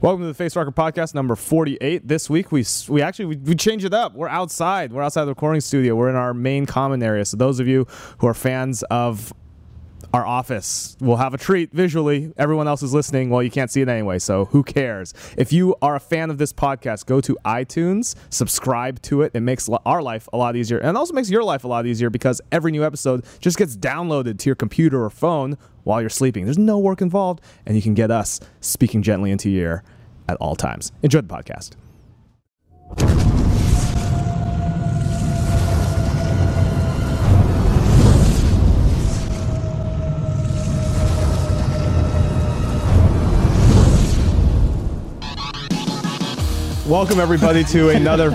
Welcome to the Face Rocker Podcast number 48. This week we changed it up. We're outside. We're outside the recording studio. We're in our main common area. So those of you who are fans of our office will have a treat visually. Everyone else is listening. Well, you can't see it anyway, so who cares? If you are a fan of this podcast, go to iTunes, subscribe to it. It makes our life a lot easier, and also makes your life a lot easier because every new episode just gets downloaded to your computer or phone while you're sleeping. There's no work involved, and you can get us speaking gently into your ear at all times. Enjoy the podcast. Welcome everybody to another.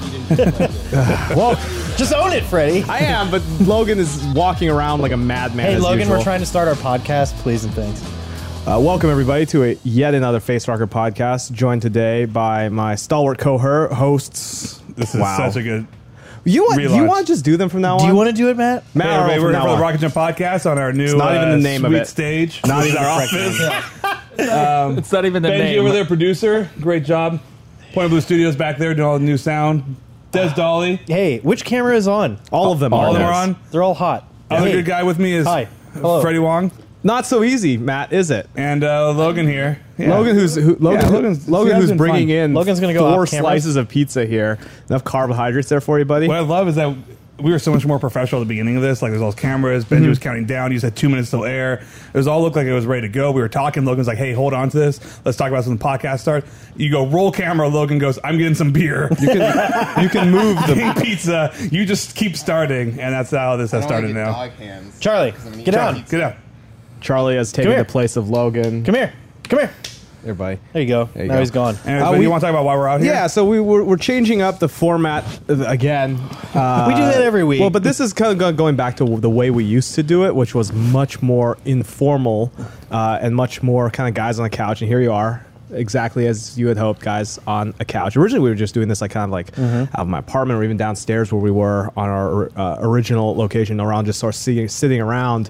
Well, just own it, Freddie. I am, but Logan is walking around like a madman. Hey, as Logan, usual. we're trying to start our podcast, please and thanks. Welcome everybody to yet another Face Rocker podcast. Joined today by my stalwart co-hosts. This is such a good. You want relaunch. to just do them from now on? Do you want to do it, Matt? Matt, Hey, everybody, from we're now here for on. the Rocket Jump podcast on our new It's not even the name of sweet it. stage. Not This is even our the office. It's not even the Benji name. over there, producer. Great job. Point Blue Studios back there doing all the new sound. Des Dolly. Hey, which camera is on? All of them All are. of them there. are on. They're all hot. Other Hey, good guy with me is Hi. Hello. Freddie Wong Not so easy, Matt, is it? and Logan here. Yeah. Logan, who's Logan's who's bringing fun. in Logan's gonna go 4 off camera. slices of pizza here. Enough carbohydrates there for you, buddy. What I love is that we were so much more professional at the beginning of this. Like, there's all those cameras. Benji was counting down. You said 2 minutes till air. It was all looked like it was ready to go. We were talking. Logan's like, hey, hold on to this. Let's talk about some podcast start. You go, roll camera. Logan goes, I'm getting some beer. You can move the. Getting pizza. You just keep starting. And that's how this has started now. Charlie, get down. Get out. Charlie has taken Come here. the place of Logan. Come here. Come here. Here, buddy. There you go. you Now go. he's gone. Anyways, but we- you want to talk about why we're out here? Yeah, so we're changing up the format again. We do that every week. Well, but this is kind of going back to the way we used to do it, which was much more informal and much more kind of guys on the couch. And here you are, exactly as you had hoped, guys on a couch. Originally, we were just doing this like kind of like out of my apartment or even downstairs where we were on our original location, around just sort of sitting around.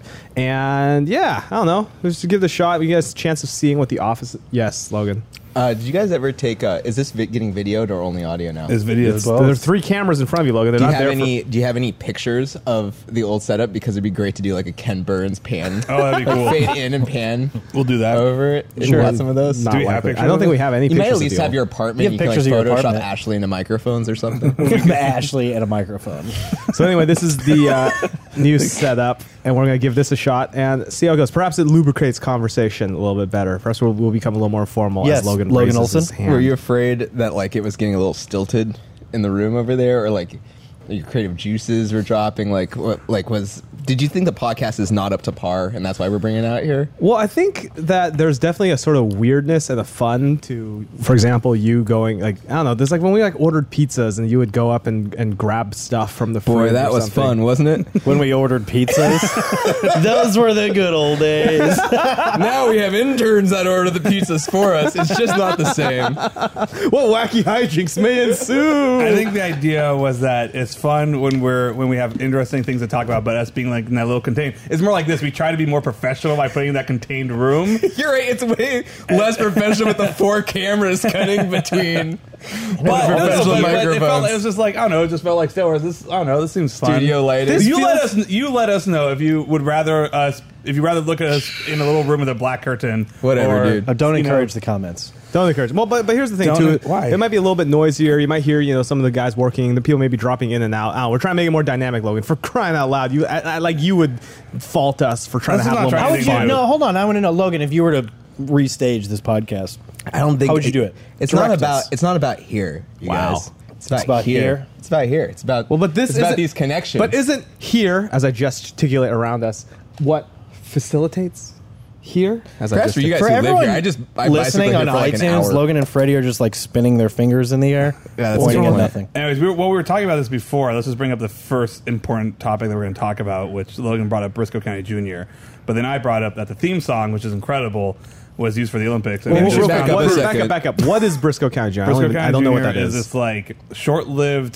And yeah, I don't know, just to give it a shot. We get a chance of seeing what the office. Yes, Logan. Did you guys ever take? Is this getting videoed or only audio now? This video is There are 3 cameras in front of you, Logan. They're Do you not have there any? Do you have any pictures of the old setup? Because it'd be great to do like a Ken Burns pan. Oh, that'd be cool. Fade in and pan We'll do that. over it. If Sure. you got some of those. Not Do we have likely. pictures I don't of think it? we have any You pictures might at of least the have old- your apartment. You have You can like pictures of your Photoshop apartment. Ashley into microphones or something. Ashley and a microphone. So anyway, this is the new setup, and we're going to give this a shot and see how it goes. Perhaps it lubricates conversation a little bit better. Perhaps we'll become a little more informal Yes, as Logan Logan raises Olson. his hand. Were you afraid that like it was getting a little stilted in the room over there, or like your creative juices were dropping? Like what? Like did you think the podcast is not up to par, and that's why we're bringing it out here? Well, I think that there's definitely a sort of weirdness and a fun to, for example, you going like, I don't know, there's like when we like ordered pizzas and you would go up and grab stuff from the Boy, fridge that or was something. fun, wasn't it? When we ordered pizzas. Those were the good old days. Now we have interns that order the pizzas for us. It's just not the same. What wacky hijinks may ensue? I think the idea was that it's fun when we have interesting things to talk about, but us being like in that little contained, it's more like this. We try to be more professional by putting in that contained room. You're right. It's way less professional with the 4 cameras cutting between. But professional microphones. it was just like, I don't know, it just felt like Star Wars. This, I don't know, this seems fun. Studio lighting. You This let us know if you would rather look at us in a little room with a black curtain. Whatever, or, dude. Don't you know, encourage the comments. Don't encourage. Well, but here's the thing Don't- too. why? It might be a little bit noisier. You might hear some of the guys working. The people may be dropping in and out. We're trying to make it more dynamic, Logan. For crying out loud, you would fault us for trying This to is have a not little How more would trying you? to fun. No, hold on. I want to know, Logan, if you were to restage this podcast. I don't think. How would you do it? It's Direct not about. us. It's not about here. You Wow. guys. It's about, about here. It's about here. It's about. Well, but this it's about isn't- these connections. But isn't here, as I gesticulate around us, what facilitates here? As I Perhaps for you guys For who live everyone here, I bicycled listening here on for like an iTunes, hour. Logan and Freddie are just like spinning their fingers in the air, Yeah, that's pointing a at good point. nothing. Anyways, we were talking about this before. Let's just bring up the first important topic that we're going to talk about, which Logan brought up, Briscoe County Jr. But then I brought up that the theme song, which is incredible, was used for the Olympics. And Well, it just real found quick, out what that is- back up. What is Briscoe County Jr.? Briscoe I County don't know what Jr. that is. this like short-lived,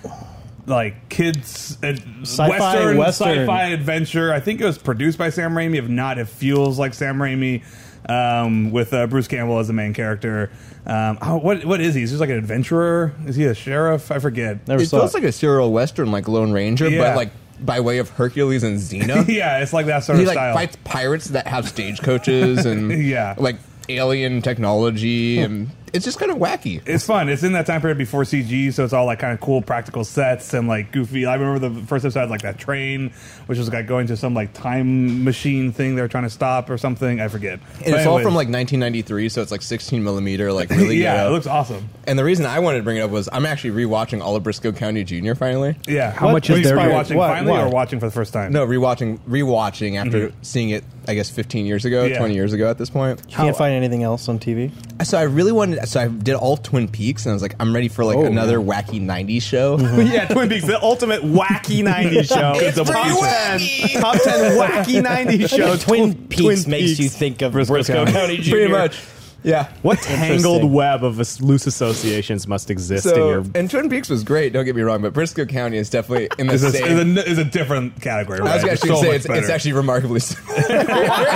like kids Sci-fi, Western. sci-fi adventure. I think it was produced by Sam Raimi. If not, it feels like Sam Raimi. with Bruce Campbell as the main character. What is he? Is he just like an adventurer? Is he a sheriff? I forget. Never It saw feels like a serial western, like Lone Ranger, Yeah. but like by way of Hercules and Xena. Yeah, it's like that sort He of like style. fights pirates that have stagecoaches and Yeah. like alien technology, and it's just kind of wacky. It's fun. It's in that time period before CG, so it's all like kind of cool practical sets and like goofy. I remember the first episode had like that train, which was like going to some like time machine thing they were trying to stop or something. I forget. And it's all from like 1993, so it's like 16 millimeter, like really yeah, ghetto. it looks awesome. And the reason I wanted to bring it up was I'm actually rewatching all of Briscoe County Jr. finally. Yeah, How much is Were you there- watching what- finally why? or watching for the first time? No, rewatching after seeing it, I guess 15 years ago, Yeah. 20 years ago at this point. You can't find anything else on TV. So I really wanted. So I did all Twin Peaks, and I was like, I'm ready for like another wacky '90s show. Yeah, Twin Peaks, the ultimate wacky 90s show. It's top pretty 10, wacky. top 10 wacky 90s show. Twin Peaks makes you think of Briscoe County Jr. Pretty much. Yeah. What tangled web of loose associations must exist in So, your... and Twin Peaks was great. Don't get me wrong, but Briscoe County is definitely in the Is same. a different category. I Right? was It's actually so going much to say it's better. actually remarkably similar.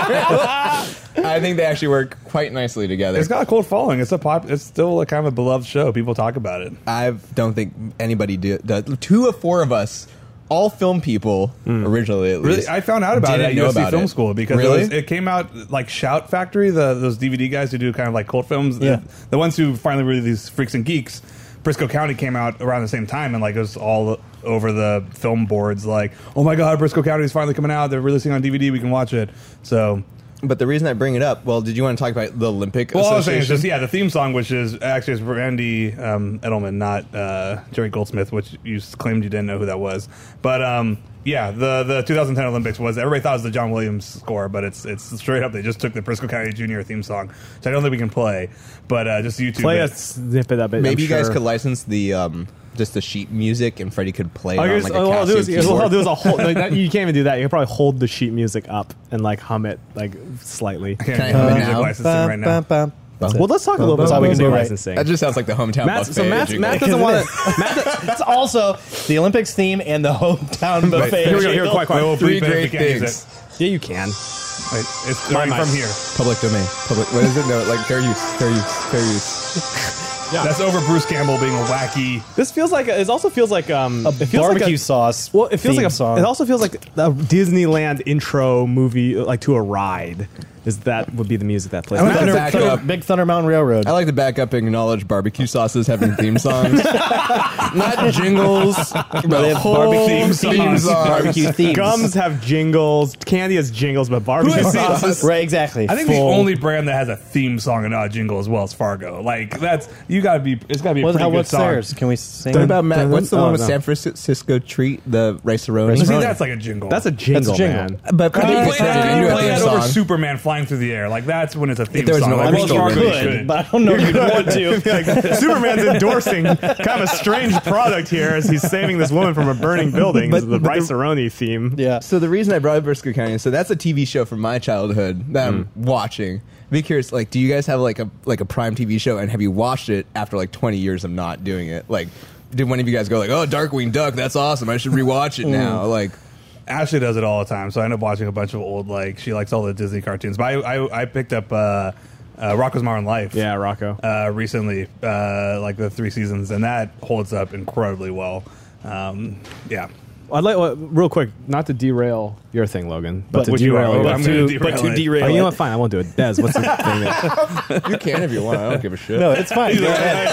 I think they actually work quite nicely together. It's got a cult following. It's still a kind of a beloved show. People talk about it. I don't think anybody did. Two of four of us, all film people, originally at Really, least. I found out about it at didn't know USC about Film it. School because Really? it came out like Shout Factory, those DVD guys who do kind of like cult films. Yeah. The ones who finally were these freaks and geeks. Briscoe County came out around the same time, and like it was all over the film boards. Like, oh my God, Briscoe County is finally coming out. They're releasing on DVD. We can watch it. So. But the reason I bring it up, well, did you want to talk about the Olympic Well, I was saying Association? it's just the theme song, which is actually is Randy Edelman, not Jerry Goldsmith, which you claimed you didn't know who that was. But yeah, the 2010 Olympics was everybody thought it was the John Williams score, but it's straight up. They just took the Briscoe County Jr. theme song, which I don't think we can play, but just YouTube. Play a it. snippet of it. Maybe I'm you guys sure. could license the just the sheet music, and Freddie could play it Oh, on here's, like a what I'll do Casio is, what keyboard. I'll do is I'll hold. Like, you can't even do that. You can probably hold the sheet music up and like hum it like slightly. Can't Can I do hum it music now? licensing right now. That's Well, let's talk a little bit That's about how we can do it. licensing. That just sounds like the hometown Matt, buffet. so Matt jingle. doesn't want to. That's also the Olympics theme and the hometown buffet. Here we go. Here, jingle. quiet. We'll Three bleep it if we great can't use things. Yeah, you can. it. Wait, it's My starting mic. from here. Public domain. Public. What is it? No, like fair use. Fair use. Fair use. Yeah. That's over Bruce Campbell being a wacky. This feels like it also feels like A it feels barbecue like a, sauce. Well, it feels theme like song. it also feels like a Disneyland intro movie, like to a ride. That would be the music that plays. I like Matt, that back up. Big Thunder Mountain Railroad. I like to back up and acknowledge barbecue sauces having theme songs, not jingles. They But have whole barbecue theme themes. songs. Barbecue themes. Gums have jingles. Candy has jingles, but barbecue sauces. Right, exactly. I think Full. the only brand that has a theme song and not a jingle as well is Fargo. Like it's got to be a pretty good what's song. theirs? Can we sing? What about Matt? What's the Oh, one with no. San Francisco treat? The rice-a-roni? See, Rice-a-roni. that's like a jingle. That's a jingle, jingle. man. But You you play could turn it that, into you a play theme that over song. Superman flying through the air. Like that's when it's a theme there was song. no Like, I mean, Wells you Fargo Fargo could, should. but I don't know if you'd want to. Superman's endorsing kind of a strange product here as he's saving this woman from a burning building. But- the but the- Rice-A-Roni theme. Yeah. So the reason I brought up Briscoe County, so that's a TV show from my childhood that I'm watching. Be curious, like, do you guys have like a prime TV show, and have you watched it after like 20 years of not doing it? Like, did one of you guys go like, "Oh, Darkwing Duck, that's awesome. I should rewatch it now"? Like, Ashley does it all the time, so I end up watching a bunch of old. Like she likes all the Disney cartoons. But I picked up Rocko's Modern Life. Yeah, Rocco. Recently, like the 3 seasons, and that holds up incredibly well. Yeah. I'd like real quick, not to derail your thing, Logan, but to Would you- derail. oh, yours. I'm gonna derail But to it. derail Oh, you know it. what? Fine, I won't do it. Des, what's the thing? That, you can if you want. I don't give a shit. No, it's fine. Go ahead.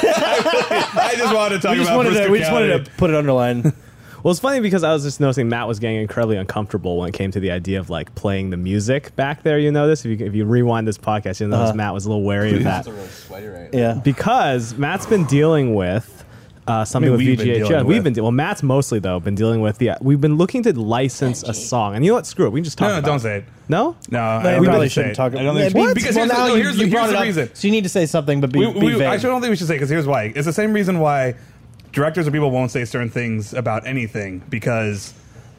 I just wanted to talk We just about wanted Briscoe to, we just County. wanted to put it underlined. well, it's funny because I was just noticing Matt was getting incredibly uncomfortable when it came to the idea of like playing the music back there. You know this? If you rewind this podcast, you notice Matt was a little wary of that really sweaty right Yeah. because Matt's been dealing with. Something with we've been VGHS. dealing We've with. been Matt's mostly though been dealing with we've been looking to license a song, and you know what? Screw it. We can just talk. No, about don't it. say it. No, No, No, I we don't probably think say shouldn't it. talk I don't about think it. because Well, here's, now no, here's, you here's brought the it up, reason. so you need to say something, but be vague. Actually, I don't think we should say because here's why. It's the same reason why directors or people won't say certain things about anything because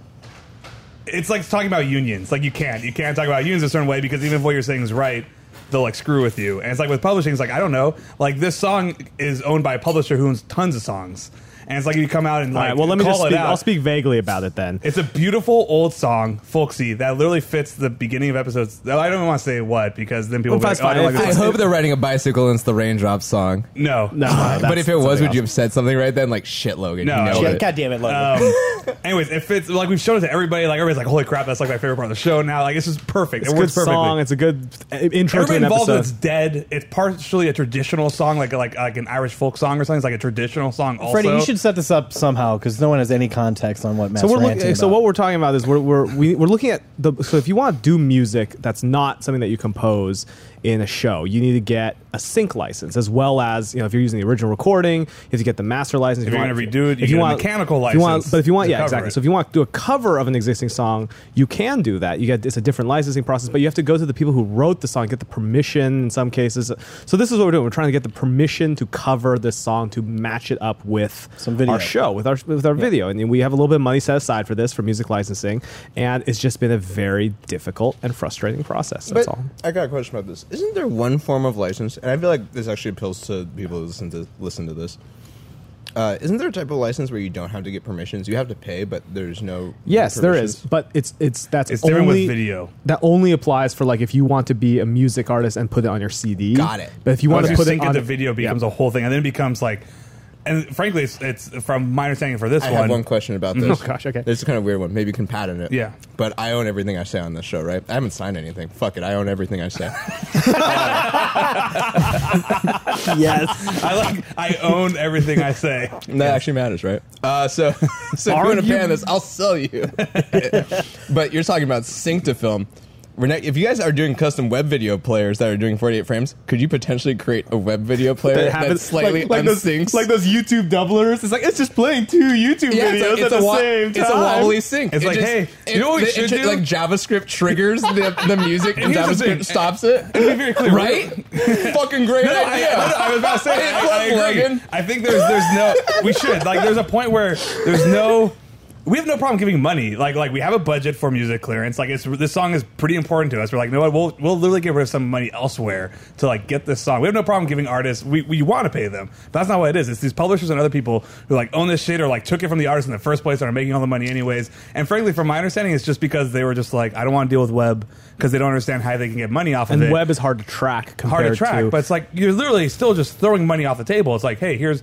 it's like talking about unions. Like you can't talk about unions a certain way because even if what you're saying is right, they'll like screw with you. And it's like with publishing, it's like I don't know. Like this song is owned by a publisher who owns tons of songs. and it's like you come out and All like right, well, let me call just it speak. out. I'll speak vaguely about it then. It's a beautiful old song, folksy, that literally fits the beginning of episodes. I don't even want to say what because then people will be like, Well, oh, I don't fine. like I this. hope they're riding a bicycle and it's the Raindrops song. No. But if it was, would you have said something right then? Like, shit, Logan. No, you nailed Yeah, it. God damn it, Logan. Anyways, it fits. Like we've shown it to everybody. Like everybody's like, "Holy crap, that's like my favorite part of the show." Now, like it's just perfect. It's It a good works perfectly. song. It's a good intro to Everybody an involved episode. with it's dead. It's partially a traditional song, like an Irish folk song or something. It's like a traditional song. Also, Freddie, you should set this up somehow because no one has any context on what Matt's So ranting about. so what we're talking about is we're looking at so if you want to do music that's not something that you compose in a show, you need to get a sync license as well as if you're using the original recording, you have to get the master license. If you're gonna redo it, you get a mechanical if you want, license but if you want, to yeah, cover exactly. it. So if you want to do a cover of an existing song, you can do that. It's a different licensing process, but you have to go to the people who wrote the song, get the permission in some cases. So this is what we're doing. We're trying to get the permission to cover this song to match it up with Some video. our show, with our video, and we have a little bit of money set aside for this for music licensing, and it's just been a very difficult and frustrating process. That's But all. I got a question about this. Isn't there one form of license, and I feel like this actually appeals to people who listen to this. Isn't there a type of license where you don't have to get permissions? You have to pay, but there's no. Yes, there is, permissions? but it's It's only different with video. That only applies for like if you want to be a music artist and put it on your CD. Got it. But if you want Once to you put sync it it, on the video becomes a whole thing, and then it becomes like. And frankly, it's from my understanding for this I one. have one question about this. Oh, gosh, okay. This is kind of a weird one. Maybe you can patent it. Yeah. But I own everything I say on this show, right? I haven't signed anything. Fuck it. I own everything I say. yes. I own everything I say. And that actually matters, right? So if you want to pan this, I'll sell you. But you're talking about sync to film. If you guys are doing custom web video players that are doing 48 frames, could you potentially create a web video player that's slightly unsyncs? those YouTube doublers. It's like it's just playing two YouTube Yeah, it's a wobbly sync. It's like, hey, you know what we should do? Like JavaScript triggers the music and here's the thing. JavaScript stops it. To be very clear, Right? Fucking great idea. I was about to say, I agree. Logan. I think there's no. We should there's a point where there's no. We have no problem giving money. Like we have a budget for music clearance. Like this song is pretty important to us. We're like, no, we'll literally give rid of some money elsewhere to like get this song. We have no problem giving artists. We want to pay them, but that's not what it is. It's these publishers and other people who like own this shit or like took it from the artist in the first place and are making all the money anyways. And frankly, from my understanding, it's just because they were just like, I don't want to deal with web because they don't understand how they can get money off of it. And web is hard to track compared Hard to track, but it's like you're literally still just throwing money off the table. It's like, hey, here's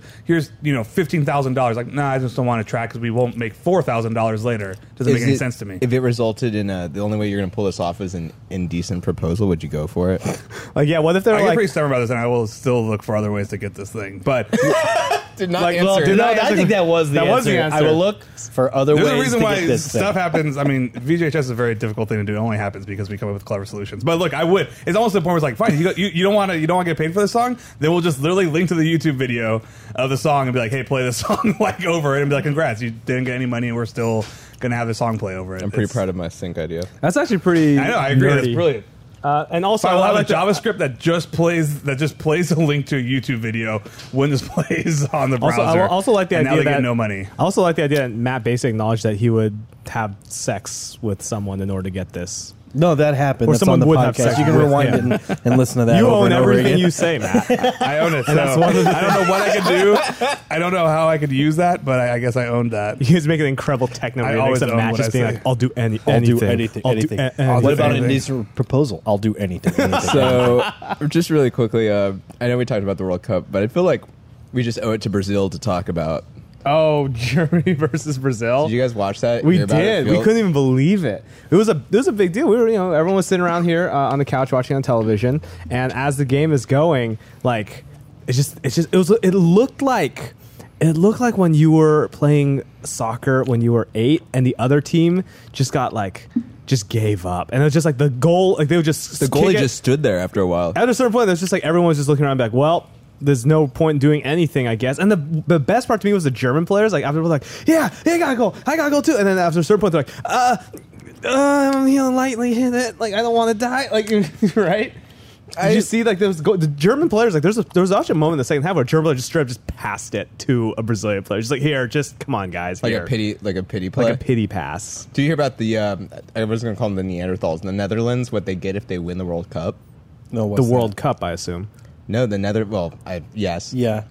$15,000. Like, nah, I just don't want to track because we won't make $4,000 later. Doesn't make any sense to me. If it resulted in the only way you're going to pull this off is an indecent proposal, would you go for it? like, yeah, what if they're I get like, pretty stubborn about this, and I will still look for other ways to get this thing. But Did not Like, answer. well, did No, not I think that was the That answer. was the answer. I will look for other there's ways a reason to why get this stuff thing. happens. I mean, VHS is a very difficult thing to do. It only happens because we come up with clever solutions. But look, I would. It's almost to the point where it's like, fine, you don't want to get paid for this song. Then we'll just literally link to the YouTube video of the song and be like, hey, play this song like over it, and be like, congrats, you didn't get any money, and we're still gonna have the song play over it. I'm pretty proud of my sync idea. that's actually pretty. I know. I agree. That's nerdy. brilliant. And also, So I'll I have a like the- JavaScript that just plays a link to a YouTube video when this plays on the browser. Also, I also like the and idea now they that get no money. I also like the idea that Matt Basic acknowledged that he would have sex with someone in order to get this. No, that happened. Or That's someone on the would have podcast. sex You can with rewind him. it and listen to that. You over own and over everything again. you say, Matt. I own it. So that's one of the- I don't know what I could do. I don't know how I could use that, but I guess I owned that. You guys make an incredible techno I remix always of own Matt what just I being say. like, I'll do anything. I'll do anything. I'll do anything. anything. What about an anything. indecent proposal? I'll do anything. anything. So, just really quickly, I know we talked about the World Cup, but I feel like we just owe it to Brazil to talk about. Oh, Germany versus Brazil. Did you guys watch that? We Hear about it? did. We Feel- couldn't even believe it. It was a big deal. We were, everyone was sitting around here on the couch watching on television, and as the game is going, like, it looked like when you were playing soccer when you were 8, and the other team just gave up, and it was just like the goal, like they would just The goalie kick it. just stood there after a while. At a certain point, there's just like everyone was just looking around, like, well, there's no point in doing anything, I guess. And the best part to me was the German players. Like, after, like, yeah, I gotta go too. And then after a certain point, they're like, I'm gonna lightly hit it. Like, I don't want to die. Like, right? Did you see, like, the German players, like, there was actually a moment in the second half where a German player just straight up just passed it to a Brazilian player. Just like, here, just come on, guys. Like here. a pity play. Like a pity pass. Do you hear about the? I was going to call them the Neanderthals in the Netherlands. What they get if they win the World Cup? No, The World Cup, I assume. No, the yes. Yeah.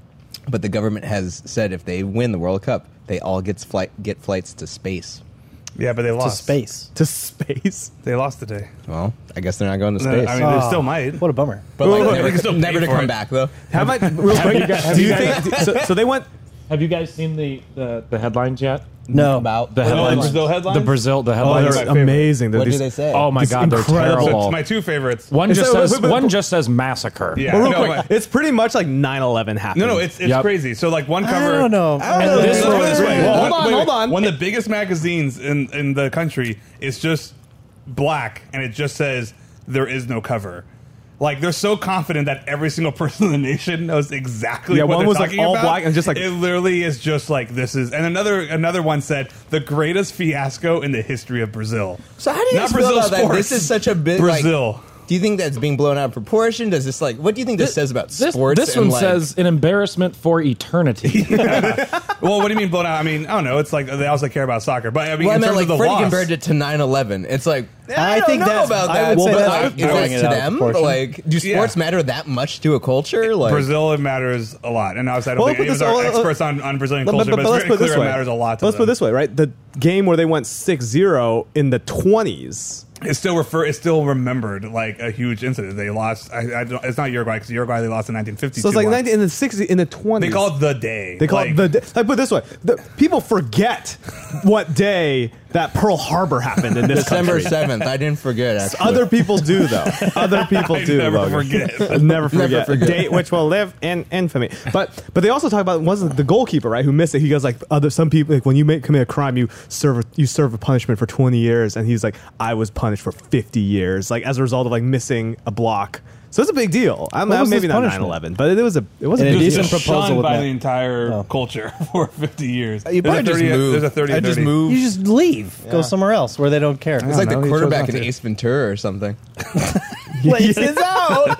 but the government has said if they win the World Cup, they all get flights to space. Yeah, but they To lost. space. To space. They lost today. Well, I guess they're not going to space. I mean, they still might. What a bummer. but like, they can still never pay to for come it. back though. How about real quick? have Do you you guys- think so? They went. Have you guys seen the headlines yet? No. About The headlines. Brazil headlines? The Brazil. The Oh, headlines. they're my favorite. amazing. They're What do these- they say? Oh my It's god, they're incredible. So terrible. it's my two favorites. One It's just so- says but- one just says massacre. Yeah. Well, real no, quick, it's pretty much like 9/11 happened. No, it's Yep. crazy. So like one cover. I don't know. Let's put it this way. Well, hold One- on, wait, hold wait. on. One of the biggest magazines in the country is just black, and it just says there is no cover. Like they're so confident that every single person in the nation knows exactly Yeah, what one they're was, like, talking all about. black and just, like- it literally is just like this is. And another one said the greatest fiasco in the history of Brazil. So how do you Not guys feel Brazil about that? sports. This is such a big Brazil. Do you think that's being blown out of proportion? Does this like? What do you think this says about This, sports? this and, one like, says an embarrassment for eternity. Well, what do you mean blown out? I mean, I don't know. It's like they also care about soccer, but I mean, Well, I in meant terms like of the Freddie loss, compared it to 9/11. It's like I don't think know that's- about I that. would say Well, that's but, like, is blowing that it to out of them? proportion. Like, do sports matter that much to a culture? Like, Brazil, it matters a lot. And obviously, I don't Well, think any of us put are this- experts on Brazilian But culture, but, let's it's put very it this clear way. it matters a lot to Let's them. put it this way, right? The game where they went 6-0 in the 20s. It's still remembered like a huge incident. They lost. I don't, it's not Uruguay because Uruguay they lost in 1952. So it's like once. 19, in the 60s, in the 20s. They call it the day. They call like, it the day. Like, put it this way: people forget what day that Pearl Harbor happened in this December country. 7th. I didn't forget. Actually. Other people do, though. Other people I do. never Logan. forget. Never forget. forget. A date which will live in infamy. But they also talk about wasn't the goalkeeper, right, who missed it. He goes like some people like when you commit a crime, you serve a punishment for 20 years, and he's like, I was punished for 50 years, like as a result of like missing a block. So it's a big deal. I'm was maybe his not punishment? 9/11, but it was a And a big decent deal. proposal shunned with by that. the entire Oh. culture for 50 years. You probably just move. There's a 30 I and just 30. move. You just leave. Go somewhere else where they don't care. It's like know, the he chose quarterback not in to. Ace Ventura or something. Places out.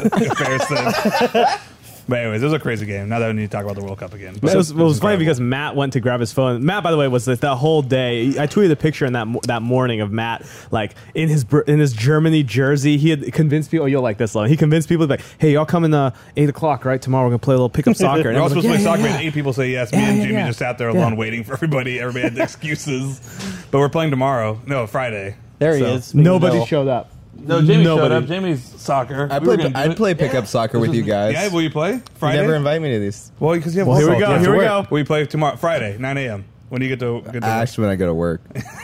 Comparison. But anyways, it was a crazy game. Now that we need to talk about the World Cup again. It was funny incredible. because Matt went to grab his phone. Matt, by the way, was that whole day. I tweeted a picture in that morning of Matt, like in his Germany jersey. He had convinced people. Oh, you'll like this, Logan. He convinced people like, "Hey, y'all coming 8 o'clock, right? Tomorrow we're gonna play a little pickup soccer." And We're all everyone's supposed to play like, soccer, and 8 people say yes. Me and Jimmy just sat there alone waiting for everybody. Everybody had excuses. But we're playing tomorrow. No, Friday. There he So- is. Nobody showed up. No, Jamie Nobody. showed up. Jamie's soccer. I'd play pickup soccer with you guys. Yeah, will you play You Friday? never invite me to these. Well, because you have Well, here we football. go. You have Here to we work. go. We play tomorrow, Friday, 9 a.m. When do you get to work? Actually, when I go to work,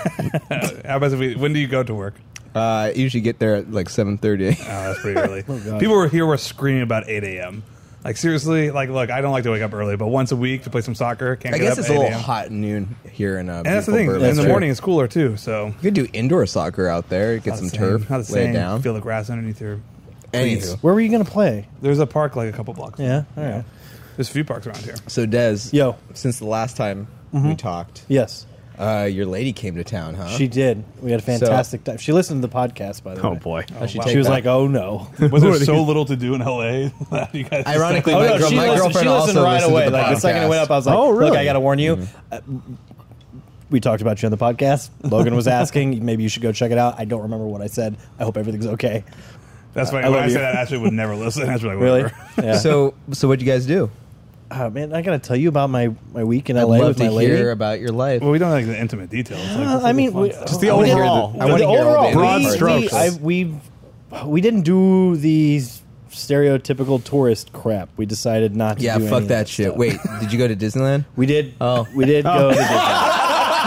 How about when do you go to work? I usually get there at like 7:30. Oh, that's pretty early. People were screaming about 8 a.m. Like seriously, like look, I don't like to wake up early, but once a week to play some soccer, can't I get guess up it's at a 8 little a.m. hot at noon here in And that's the beautiful thing. Berlin. In the true. morning, it's cooler too. So You could do indoor soccer out there. Get some turf, not the lay same. it down. Feel the grass underneath your. Anywho, Where were you going to play? There's a park like a couple blocks. Yeah. All right. There's a few parks around here. so Des, Yo. since the last time we talked, Yes. your lady came to town, huh? She did. We had a fantastic time. She listened to the podcast, by the way. Oh boy. How'd she wow. take She was that? like, "Oh no." Was there so little to do in LA? that you guys Ironically, Oh, my, no, girl, she my listened, girlfriend she listened also right listened away. to the Like the second it podcast. went up, I was like, Oh, really? "Look, I got to warn you." We talked about you on the podcast. Logan was asking, maybe you should go check it out. I don't remember what I said. I hope everything's okay. That's funny. I When love I you. said that, Ashley would never listen. Ashley like, Really? whatever. Yeah. So what'd you guys do? Oh, man, I got to tell you about my week in I'd LA love with my to lady. hear about your life. Well, we don't like the intimate details. Like, I mean, Just the I wanna hear overall. the- I wanna the hear all the overall, broad we- strokes. we didn't do these stereotypical tourist crap. We decided not to. Yeah, do fuck any of that shit. stuff. Wait, did you go to Disneyland? We did. Oh. We did go to Disneyland.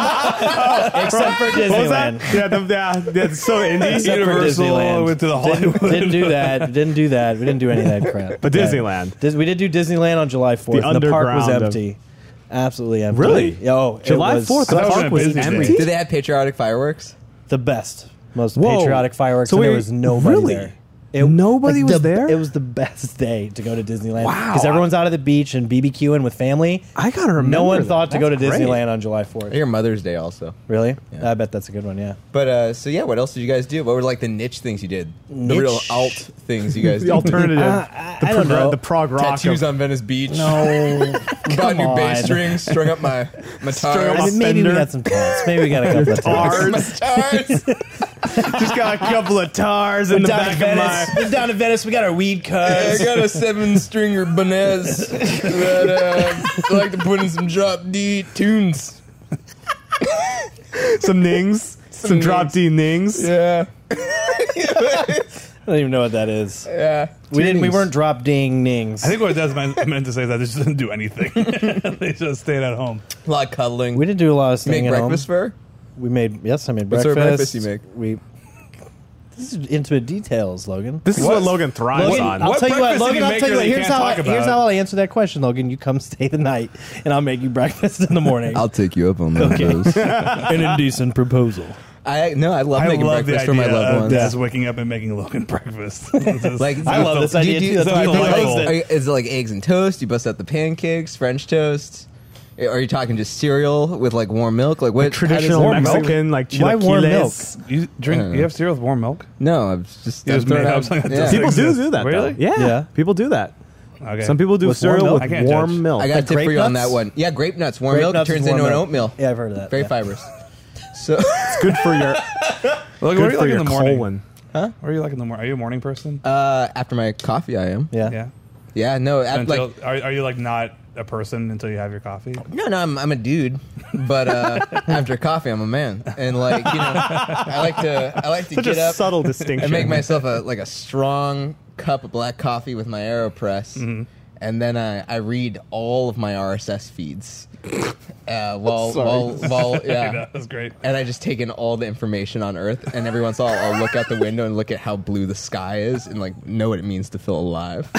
Except for Disneyland. Yeah, it's so indie. Except for Universal, Disneyland. went to the Hollywood. Didn't do that. Didn't do that. We didn't do any of that crap. But Disneyland. We did do Disneyland on July 4th. The and the park was underground of- empty. Absolutely empty. Really? Oh, July it was 4th, the That would've park been a was busy day. empty. Did they have patriotic fireworks? the best, most Whoa. patriotic fireworks, So and there wait, was nobody really? there. Nobody was there? It was the best day to go to Disneyland. Wow. Because everyone's out at the beach and BBQing with family. I gotta remember. No one that. thought to go to That's great. Disneyland on July 4th. Your Mother's Day also. Really? Yeah. I bet that's a good one, yeah. But so yeah, what else did you guys do? What were like the niche things you did? The Niche? real alt things you guys The did? alternative. I don't know. The prog rock. Tattoos of- on Venice Beach. No. Bought Come new bass on. strings, strung up my Strung up I guitars. mean, maybe we Fender. got some tars. Maybe we got a couple of tars. Tars. My guitars. Just got a couple of tars in the Down back in of Venice, We're down to Venice. We got our weed I cards. got a 7-stringer Banez that I like to put in some drop D tunes. Some nings. Some drop D nings. Yeah, I don't even know what that is. yeah. We Tunings. weren't drop ding nings. I think what it does meant to say is that they just didn't do anything. They just stayed at home. A lot of cuddling. We didn't do a lot of You staying make at breakfast home. for her? We made I made What breakfast. sort of breakfast you make? This is intimate details, Logan. This is what Logan thrives Logan, on. I'll What tell you what, breakfast did Logan. you I'll make tell you her what. that you Here's can't how talk here's about? how I'll answer that question, Logan. You come stay the night, and I'll make you breakfast in the morning. I'll take you up on those. An indecent proposal. I love I making love the breakfast for my idea loved of ones. just waking up and making Logan breakfast. Like I love this idea too. That's so why I you proposed delightful. it. Is it like eggs and toast? You bust out the pancakes, French toast? Are you talking just cereal with like warm milk? Like what? Traditional how does it work? Mexican, like Why warm chilaquiles. You drink? You have cereal with warm milk? No, I'm just You just throwing made up out- something that yeah. doesn't People exist. do that. Really? Though. Yeah. Yeah. People do that. Okay. Some people do With warm cereal milk? with I can't warm judge. milk. I got a Like tip grape for you on nuts? that one. Yeah, grape nuts. Warm Grape milk nuts turns is into warm an milk. oatmeal. Yeah, I've heard of that. Very yeah. fibrous. So It's good for your Logan, what good are you for like your in the morning? colon. What are you like in the morning? Are you a morning person? after my coffee, I am. Yeah. Yeah. Yeah, no, Until, are you like not a person until you have your coffee? no, I'm a dude, but after coffee, I'm a man, and like I like to Such get a up subtle distinction. and make myself a strong cup of black coffee with my AeroPress, and then I read all of my RSS feeds while I yeah. know, that's great. And I just take in all the information on Earth, and every once in a while I'll look out the window and look at how blue the sky is, and like know what it means to feel alive.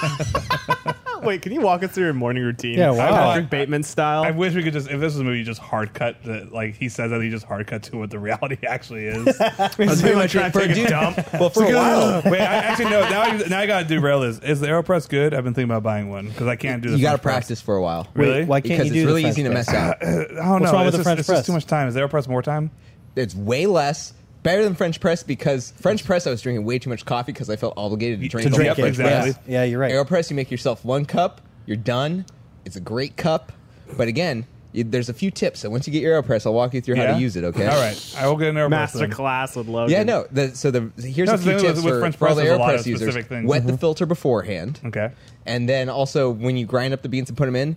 Wait, can you walk us through your morning routine? Yeah, wow. Patrick Bateman style. I wish we could just, if this was a movie, just hard cut. Like he says that he just hard cut to what the reality actually is. That's pretty much it for a dude. Well, for a while, Wait, actually no. Now I got to derail this. Is the AeroPress good? I've been thinking about buying one because I can't do. you got to French press. practice for a while. Really? Why can't Because you it's do really the easy to French mess press? out. I don't know. wrong with It's the French it's just press? too much time. Is the AeroPress more time? It's way less. Better than French press because French press I was drinking way too much coffee because I felt obligated to drink To the drink whole it, French exactly. press. Yeah, you're right. AeroPress, you make yourself one cup, you're done. It's a great cup, but again, there's a few tips. So once you get your AeroPress, I'll walk you through how Yeah? to use it. Okay. All right. I will get an AeroPress. Master then. class with Logan. Yeah, no. Here's No, a the few thing tips with for, French for all the press is a lot of AeroPress users. specific things. Wet the filter beforehand. Okay. And then also when you grind up the beans and put them in,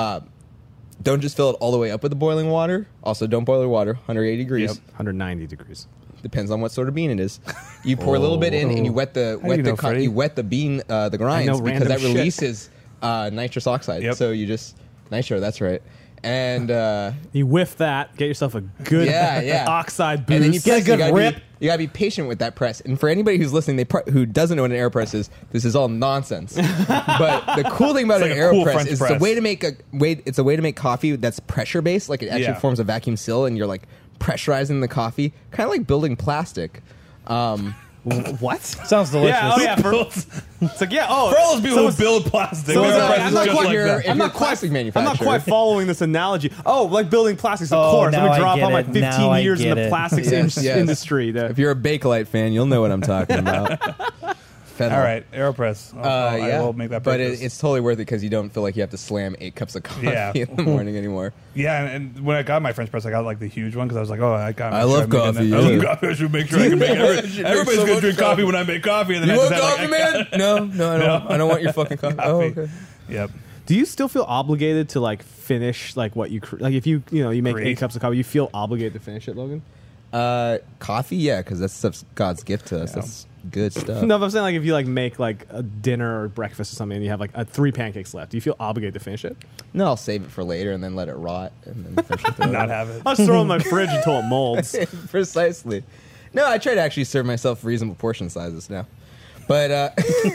don't just fill it all the way up with the boiling water. Also, don't boil your water 180 degrees. Yep. 190 degrees. Depends on what sort of bean it is. You pour a little bit in, and you wet the How do you know, Freddie? you wet the bean the grinds know because random that shit. releases nitrous oxide. Yep. So you just nitro. That's right. And You whiff that, get yourself a good yeah. oxide boost. and then you Get a press, good you gotta rip. you gotta be patient with that press. And for anybody who's listening, who doesn't know what an AeroPress is, this is all nonsense. But the cool thing about It's an like a cool AeroPress French is press. it's a way to make coffee that's pressure based. Like it actually Yeah. forms a vacuum seal, and you're like pressurizing the coffee, kind of like building plastic. what? Sounds delicious. Yeah, oh yeah. It's like, yeah, oh. For all those people who someone's- build plastic, someone's AeroPress like, is I'm not just quite like here- that. if I'm you're not a plastic I'm manufacturer. not quite following this analogy. Oh, like building plastics, of Oh, course. I'm now gonna I drop get all my it. 15 Now I years in get the it. plastics Yes, yes. industry. If you're a Bakelite fan, you'll know what I'm talking about. All right, AeroPress. I yeah, will make that but purchase. it's totally worth it because you don't feel like you have to slam 8 cups of coffee Yeah. in the morning anymore. Yeah, and when I got my French press, I got like the huge one because I was like, oh, I got. I love coffee, I love yeah. coffee. I should make sure I can make everybody's make so gonna much drink coffee coffee. when I make coffee, and then You I want just coffee, had, like, man? No, I don't. No. I don't want your fucking coffee. Oh, okay. Yep. Do you still feel obligated to like finish like what you like if you make Create. 8 cups of coffee, you feel obligated to finish it, Logan? Coffee, yeah, because that's stuff's God's gift to us. That's good stuff. No, but I'm saying like if you like make like a dinner or breakfast or something, and you have like 3 pancakes left, do you feel obligated to finish it? No, I'll save it for later and then let it rot and then finish it. Not have it. I'll just throw it in my fridge until it molds. Precisely. No, I try to actually serve myself reasonable portion sizes now. But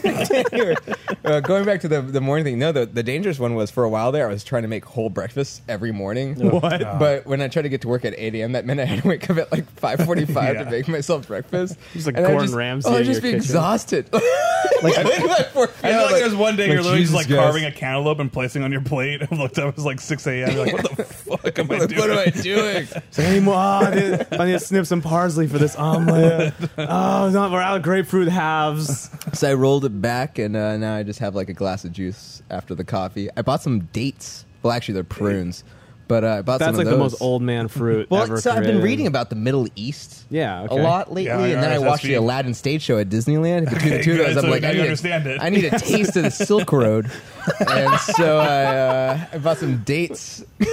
going back to the morning thing, no, the dangerous one was for a while there, I was trying to make whole breakfast every morning. What? But when I tried to get to work at 8 a.m., that meant I had to wake up at like 5:45 Yeah. to make myself breakfast. Just like And I'd Gordon Ramsay I'd in just your be kitchen. exhausted. Like, I think like 4 I feel like there's one day you're literally just Jesus, like guys. carving a cantaloupe and placing on your plate. I looked up, it was like 6 a.m. You're like, what the fuck am I doing? What am I doing? It's like, I need to snip some parsley for this omelet. Oh, no, we're out of grapefruit halves. So I rolled it back, and now I just have like a glass of juice after the coffee. I bought some dates. Well, actually, they're prunes, But I bought That's some like of the those. most old man fruit Well, ever. so I've been created. reading about the Middle East Yeah, okay. a lot lately, Yeah, and then I watched RSSB. the Aladdin stage show at Disneyland. Between the Okay, two of those, good, I'm so like, now I you need, understand it. I need a taste of the Silk Road, and so I bought some dates. Do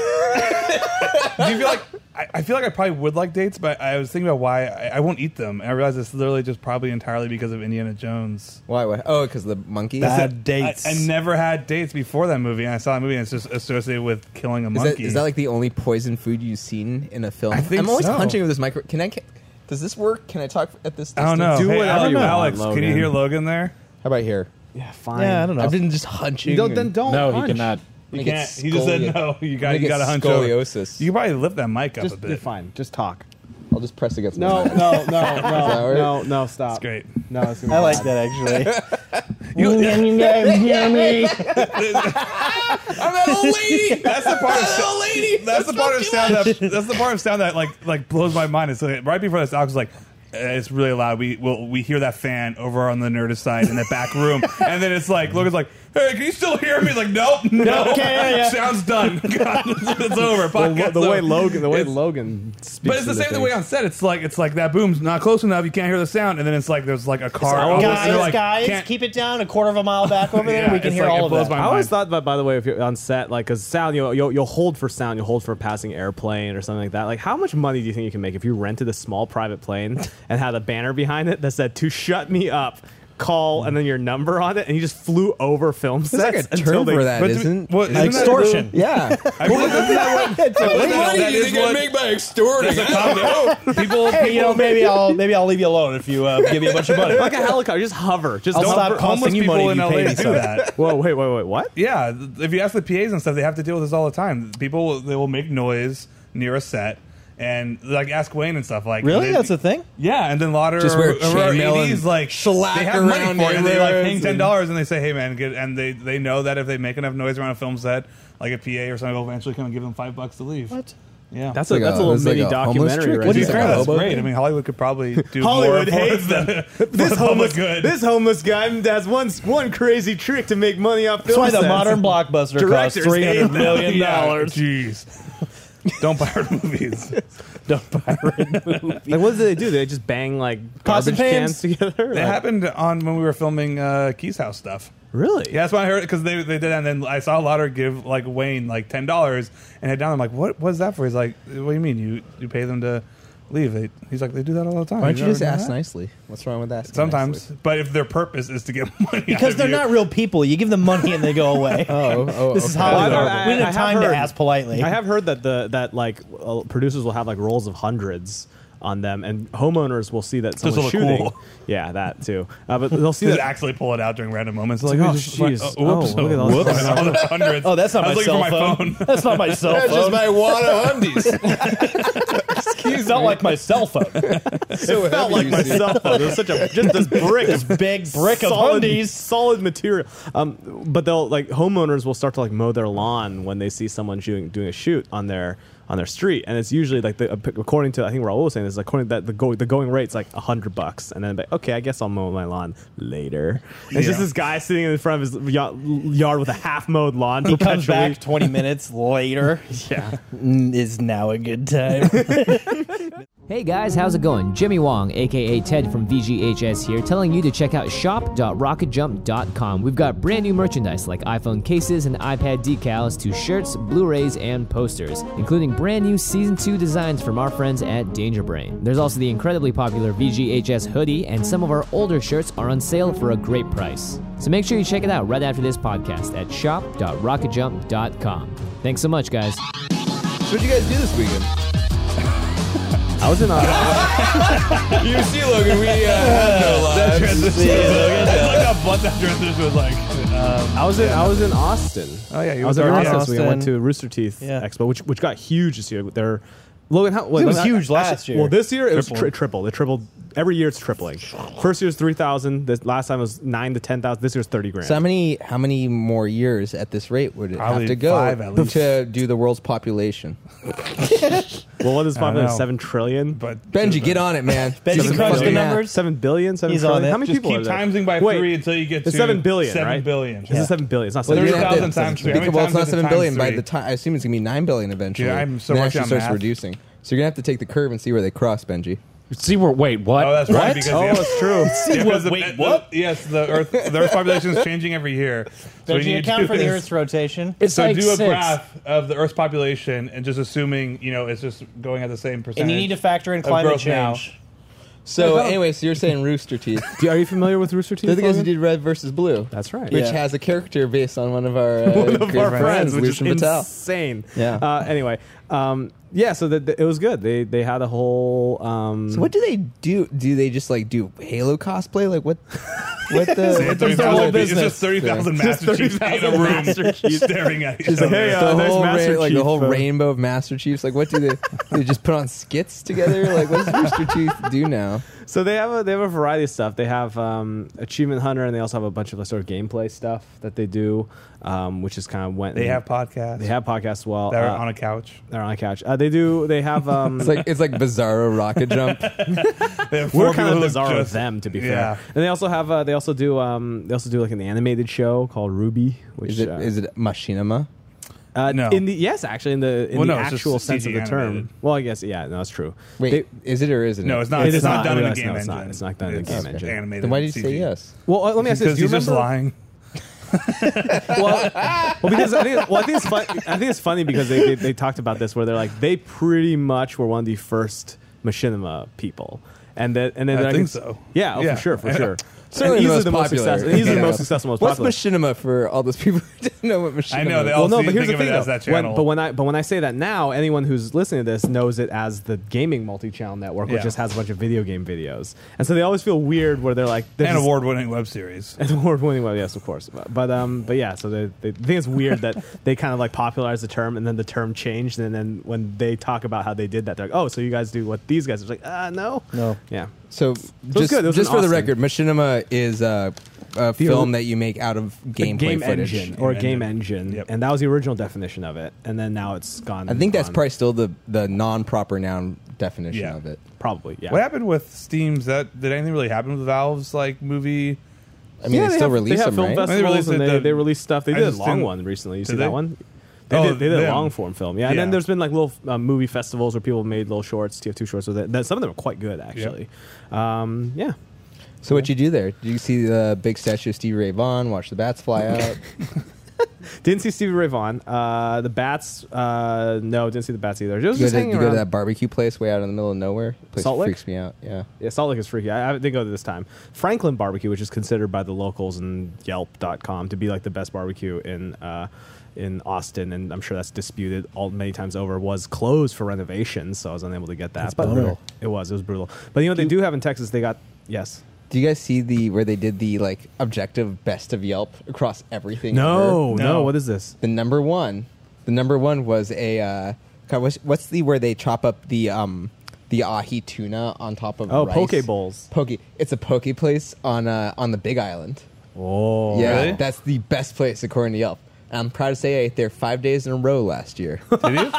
you feel like I feel like I probably would like dates, but I was thinking about why I won't eat them. And I realized it's literally just probably entirely because of Indiana Jones. Why? Oh, because the monkey. Bad dates. I never had dates before that movie, and I saw that movie, and it's just associated with killing a Is monkey. that like the only poison food you've seen in a film? I think I'm always so. hunching with this micro. Does this work? Can I talk at this I don't know. distance? Do Hey, whatever you want, Alex, can you Logan. hear Logan there? How about here? Yeah, fine. Yeah, I don't know. I've been just hunching. Don't, then don't. No, punch. he cannot. You I get can't. He just said scolio- no. You I got get to hunch over. scoliosis. You can probably lift that mic up Just a you're bit. fine. Just talk. I'll just press against No, my no, no, that work? no, stop. That's great. No, it's gonna I be like bad. that actually. You guys hear me? I'm that old lady. That's the part of That old lady. That's the part of sound that like blows my mind. It's like, right before this, Alex was like, it's really loud. We hear that fan over on the Nerdist side in the back room, and then it's like Logan's like, "Hey, can you still hear me?" He's like, "Nope, no, can't hear ya." sound's done. God, it's over." Well, Podcast's the way over. Logan speaks. But it's the into same the way things. on set. It's like that boom's not close enough. You can't hear the sound, and then it's like there's like a car. almost, and they're like, can't- keep it down a quarter of a mile back over there. Yeah, We can it's hear like, all it of blows that. my I always mind. thought that, by the way, if you're on set, like, because sound, you'll hold for sound, you'll hold for a passing airplane or something like that. Like, how much money do you think you can make if you rented a small private plane and had a banner behind it that said "To shut me up"? Call and then your number on it, and he just flew over film There's like sets a term for that, But isn't? what- Isn't isn't Extortion. Yeah. I feel like that's What money do you is think I what- make by extorting? people. Hey, maybe I'll leave you alone if you give me a bunch of money. like a helicopter. Just hover. Just I'll hover. stop costing homeless you people money in if you LA pay me do some. that. Whoa, wait, what? Yeah, if you ask the PAs and stuff, they have to deal with this all the time. People they will make noise near a set. And like ask Wayne and stuff like Really? they- That's a thing? Yeah, and then Lauder Just wear or chainmail ADs and like shellac they have money around for it, and they like everywhere. paying $10 and they say, "Hey man, get," and they know that if they make enough noise around a film set, like a PA or something, will eventually come and give them $5 to leave. What? Yeah, That's like a a- little it's like mini a homeless documentary. trick? Right to be Is there. it fair, like a that's hobo great. thing? I mean, Hollywood could probably do Hollywood more hates for them. the This public homeless, good. this homeless guy has one crazy trick to make money off That's film why the sets. modern blockbuster costs Directors $300 hate million. Yeah, jeez. Don't pirate movies. Like, what do they do? They just bang like Pots and garbage pans? cans together. It Like, happened on when we were filming Key's House stuff. really? Yeah, that's why I heard it because they did that, and then I saw Lauder give like Wayne like $10 and head down. I'm like, what was that for? He's like, what do you mean you pay them to leave? He's like, they do that all the time. Why don't you never just done ask that? nicely? What's wrong with asking Sometimes, nicely? but if their purpose is to get money, Because out of they're you, not real people. You give them money and they go away. Oh, This is okay. Hollywood. I- We didn't I have have time to heard- ask politely. I have heard that producers will have like rolls of hundreds on them, and homeowners will see that Just to someone's look shooting. cool. Yeah, that too. But they'll see just that. actually pull it out during random moments. It's Like, like, oh, jeez, jeez. whoops, Oh, look at those. whoops, all the hundreds. Oh, that's not I my was cell looking phone. for my phone. That's not my cell That's just phone. my wad of undies. It felt like my cell phone. So Felt like my cell phone. It was such a just this brick, This big brick of undies. solid material. But they'll like homeowners will start to like mow their lawn when they see someone doing a shoot on their street, and it's usually like according to I think Raul was saying this, like according to that the going rate's like $100, and then like, okay, I guess I'll mow my lawn later. And it's just Yeah. this guy sitting in front of his yard with a half mowed lawn. He comes perpetually. back 20 minutes later. Yeah. Is now a good time. Hey guys, how's it going? Jimmy Wong, aka Ted from VGHS here, telling you to check out shop.rocketjump.com. We've got brand new merchandise like iPhone cases and iPad decals to shirts, Blu-rays, and posters, including brand new Season 2 designs from our friends at Danger Brain. There's also the incredibly popular VGHS hoodie, and some of our older shirts are on sale for a great price. So make sure you check it out right after this podcast at shop.rocketjump.com. Thanks so much, guys. So what'd you guys do this weekend? I was in You see, Logan, we had no That lives. transition. I like how blunt that transition was like. I was in Austin. Oh yeah, I was in Austin this week. I went Austin. to Rooster Teeth Yeah. Expo, which got huge this year. They're Logan, how, It was huge last year. Well, this year it was Tripled. tripled. It tripled. Every year it's tripling. First year was 3,000. This last time was 9 to 10,000. This year's 30 grand. So how many more years at this rate would it Probably have to go 5 at least. to do the world's population? Well, what is I don't population? know. 7 trillion. But Benji, get on it, man. Benji Seven crunch the fucking- numbers. 7 billion. 7 He's trillion. on it. How many just people keep are there? timesing by Wait, 3 until you get it's to 7 billion, 7 right? billion. This is 7 billion. It's not Well, 7 you're gonna have 30,000 to- times 3. How many Well, it's not times is it 7 billion times by 3? the time. I assume it's gonna be 9 billion eventually. Yeah, I'm so Then it working actually on starts math. reducing. So you're gonna have to take the curve and see where they cross, Benji. See, wait, what? Oh, that's right. What? Because Oh, it's true. Yeah, because the- wait, what? Yes, the Earth population is changing every year. So we Benji, need to account do for the this. Earth's rotation. It's So like do a 6. graph of the Earth's population and just assuming, it's just going at the same percentage. And you need to factor in of climate growth now. change. So anyway, so you're saying Rooster Teeth? Are you familiar with Rooster Teeth? They're the guys who Logan? did Red versus Blue, That's right. which Yeah. has a character based on one of our One of great our friends, which Lucian is Patel. insane. Yeah. Anyway, yeah. So it was good. They had a whole. So what do they do? Do they just like do Halo cosplay? Like what? What the? It's what just the whole 30,000 it's business? just 30,000 Just Master Chiefs in 30,000 a room Master Chiefs. staring at each She's like, other. hey, The there's whole Master like the Chief, whole rainbow of Master Chiefs. Like what do they? They just put on skits together. Like what does Rooster Teeth do now? So they have a variety of stuff. They have Achievement Hunter, and they also have a bunch of sort of gameplay stuff that they do, which is kind of went. They have podcasts. They have podcasts. Well, They're on a couch. they're on a couch. They have. It's like Bizarro Rocket Jump. They have We're four kind people of who bizarre with just- them, to be Yeah. fair. And they also have. They also do like an animated show called Ruby, which Is it Machinima? No. yes, actually in the Well, no, it's actual just sense of the CG term. animated. Well, I guess yeah, no, that's true. Wait, is it or isn't it? No, it's not. It It's is not not. done in the No, game it's not. engine. It's not done in the game engine. Animated. Then why did you say CG. yes? Well, let me ask you this: Because do you he's just remember? lying. Well, because I think it's fun. I think it's funny because they talked about this where they're like they pretty much were one of the first machinima people, and then I they're think like, so. Yeah, Yeah. for sure. Certainly And the easily most the most popular. successful. Easily the Yeah. most successful, most What's popular. Machinima for all those people who didn't know what Machinima I know, they is? all Well, no, see- but here's think the of it thing. as though. that channel. But when I say that now, anyone who's listening to this knows it as the gaming multi-channel network, which Yeah. just has a bunch of video game videos, and so they always feel weird where they're like An just- award-winning web series. An award-winning one, yes, of course. But yeah, so they think it's weird that they kind of like popularized the term, and then the term changed, and then when they talk about how they did that, they're like, oh, so you guys do what these guys? It's like, no, yeah. So was just, good. It was just in for the Austin. record, Machinima is a film that you make out of A gameplay game footage. engine or a game engine. engine, Yep. and that was the original definition of it, and then now it's gone. I think that's on- probably still the non-proper noun definition Yeah. of it. probably yeah. What happened with Steam's? Did anything really happen with Valve's like movie? I mean, they still release they have them, film right? They festivals, released and it, they released stuff. They I did a just long didn't- one recently. You see Did that they? one? Oh, They did a them. long form film, yeah. And then Yeah. there's been like little movie festivals where people made little shorts, TF2 shorts with it. Some of them are quite good, actually. Yeah. So what you do there? Did you see the big statue of Stevie Ray Vaughan? Watch the bats fly out? Didn't see Stevie Ray Vaughan. The bats, no, didn't see the bats either. Just, You just go hanging to around. that barbecue place way out in the middle of nowhere? Place Salt Lick? freaks me out. Yeah. Yeah, Salt Lake is freaky. I didn't go this time. Franklin Barbecue, which is considered by the locals and Yelp.com to be like the best barbecue in Austin, and I'm sure that's disputed many times over, was closed for renovations, so I was unable to get that. That's But brutal. It was brutal. But you know what they do have in Texas? They got Do you guys see where they did the like objective best of Yelp across everything? No. No. What is this? The number one was a God, what's the where they chop up the ahi tuna on top of Oh, rice? poke bowls. Poke. It's a poke place on the Big Island. Oh, Yeah, really? that's the best place according to Yelp. And I'm proud to say I ate there 5 days in a row last year. Did you?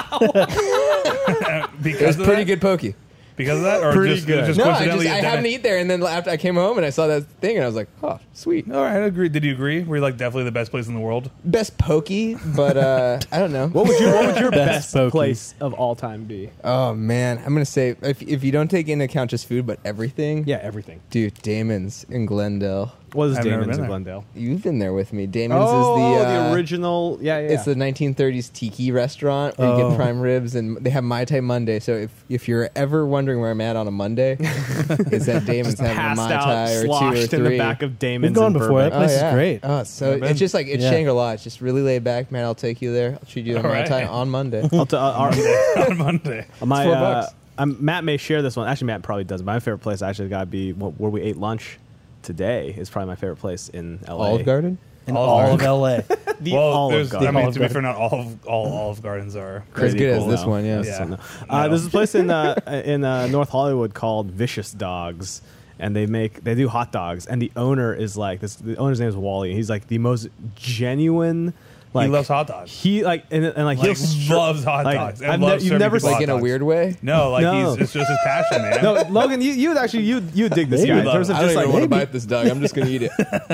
It Because was of pretty that? good poke. Because of that, or Pretty just, good. just No, I coincidentally it happened to didn't- eat there, and then after I came home and I saw that thing, and I was like, oh, sweet. All right, I agree. Did you agree? We're like definitely the best place in the world. Best pokey, but I don't know. What would your Best best pokey. place of all time be? Oh man, I'm gonna say if you don't take into account just food but everything, Yeah, everything. dude, Damon's in Glendale. What is I've never Damon's been in there. Glendale? You've been there with me. Damon's Oh, is the original. Yeah. It's the 1930s tiki restaurant where you Oh. get prime ribs, and they have Mai Tai Monday. So if you're ever wondering where I'm at on a Monday, it's at Damon's having a passed Mai out, Tai or 2 or sloshed 3. in the back of Damon's. We've gone in before. That Burbank. place is great. Oh, so Never it's just like it's Yeah. Shangri-La. It's just really laid back, man. I'll take you there. I'll treat you to All Mai right. Tai on Monday. I'll t- on Monday. my $4. Matt may share this one. Actually, Matt probably does. My favorite place actually got to be where we ate lunch today. Is probably my favorite place in LA. Olive Garden. In Olive all of LA. The Well, Olive there's, Garden. I mean, Olive to be Garden. fair, not all Olive Gardens are. As Crazy good as cool, this though. one, yeah. Yeah. No. There's a place in North Hollywood called Vicious Dogs, and they do hot dogs. And the owner is like this. The owner's name is Wally. He's like the most genuine He loves hot dogs. He like and like Like, he'll loves hot like, dogs. And I've loves you've serving never people seen hot Like in a dogs. weird way. No, like No. it's just his passion, man. No, Logan, you would actually you dig this Maybe. guy in Love terms it. of I don't just even like want to bite this dog. I'm just gonna eat it.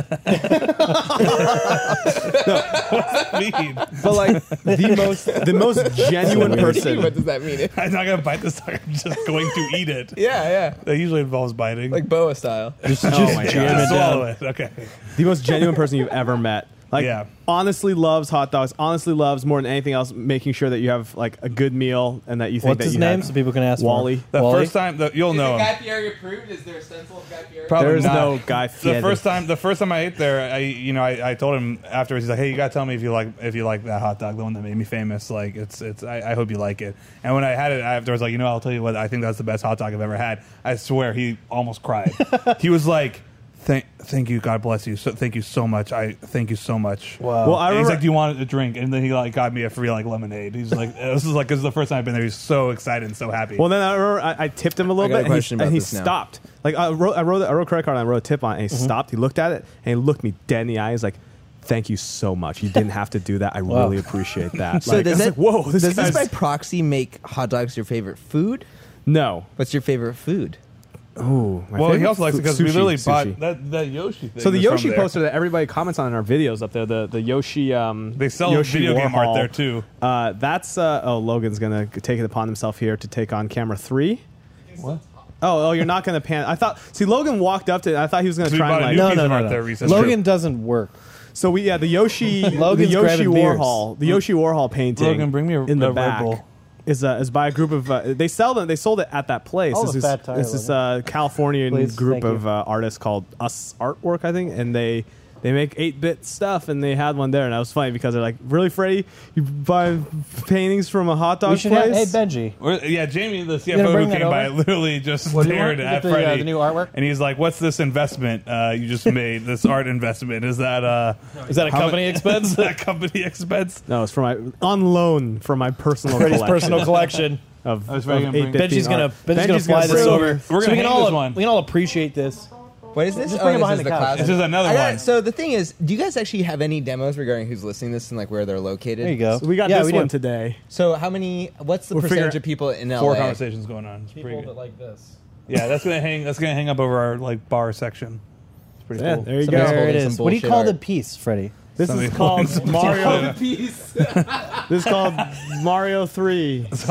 mean? but like the most genuine person. What does that mean? I'm not gonna bite this dog. I'm just going to eat it. Yeah. That usually involves biting. Like boa style. Oh my just god. swallow it. Okay. The most genuine person you've ever met. Like, Yeah. honestly loves hot dogs. Honestly loves more than anything else making sure that you have like a good meal and that you think What's that his you name had- so people can ask for Wally. The Wally? first time that you'll know him. Fieri approved? Is there a stencil of Guy Fieri? Probably There's not. no Guy The Fieri. first time I ate there, I told him afterwards. He's like, "Hey, you gotta tell me if you like that hot dog, the one that made me famous. Like, I hope you like it." And when I had it afterwards, like, I'll tell you what, I think that's the best hot dog I've ever had. I swear, he almost cried. He was like, Thank you, God bless you. So thank you so much. Thank you so much. Wow. Well, I And he's remember like, "Do you want a drink?" And then he like got me a free like lemonade. He's like, "This is like, this is the first time I've been there." He's so excited and so happy. Well, then I remember I tipped him a little I got a bit, question about and he this now. stopped. Like I wrote a credit card, and I wrote a tip on it, and he stopped. He looked at it, and he looked me dead in the eye. He's like, "Thank you so much. You didn't have to do that. I really appreciate that." So does I was that, like, whoa, does this guy's- by proxy make hot dogs your favorite food? No. What's your favorite food? Ooh. my well, he favorite also likes it food- because we sushi, literally sushi. bought that Yoshi thing. So the is from Yoshi there. poster that everybody comments on in our videos up there, the Yoshi. They sell Yoshi video game art Warhol. there too. That's Logan's gonna take it upon himself here to take on camera 3. What? Oh, you're not gonna pan. I thought. See, Logan walked up to it. I thought he was gonna So we try bought and a like. new No, piece no, of no, art no. there recently. Logan doesn't work. So we the Yoshi Logan's the Yoshi grabbing beers. Warhol the Yoshi Warhol painting. Logan, bring me a in the Red back. Bull. Is by a group of they sold it at that place. Oh, This the is fat tire, this is Logan. Californian Please, group thank you. of artists called Us Artwork, I think, and they make 8-bit stuff, and they had one there, and that was funny because they're like, "Really, Freddie? You buy paintings from a hot dog We should have. place?" Hey, Benji. Yeah, Jamie, the gonna CFO bring who that came by, over? literally just What do you stared want? at The, Freddie. the new artwork? And he's like, "What's this investment you just made? This art investment? Is that Is that a how company much- expense? Is that a company expense?" No, it's on loan from my personal Freddie's collection personal collection. of, was very of gonna bring- 8-bit Benji's gonna Benji's fly this bring over. We're so gonna we hang can all this one. we can all appreciate this. What is this? Just bring it this behind is the couch. classic. This is another one. So the thing is, do you guys actually have any demos regarding who's listening to this and like where they're located? There you go. So we got Yeah, this we do. one today. So how many? What's the We're percentage figuring- of people in LA? 4 conversations going on. It's pretty good. like this. Yeah, that's gonna hang up over our like bar section. It's pretty Yeah, cool. there you Somebody's go. There it holding is. some What do you bullshit call art. the piece, Freddie? This Somebody is called holding some Mario. Peace. This is called Mario 3. Oh,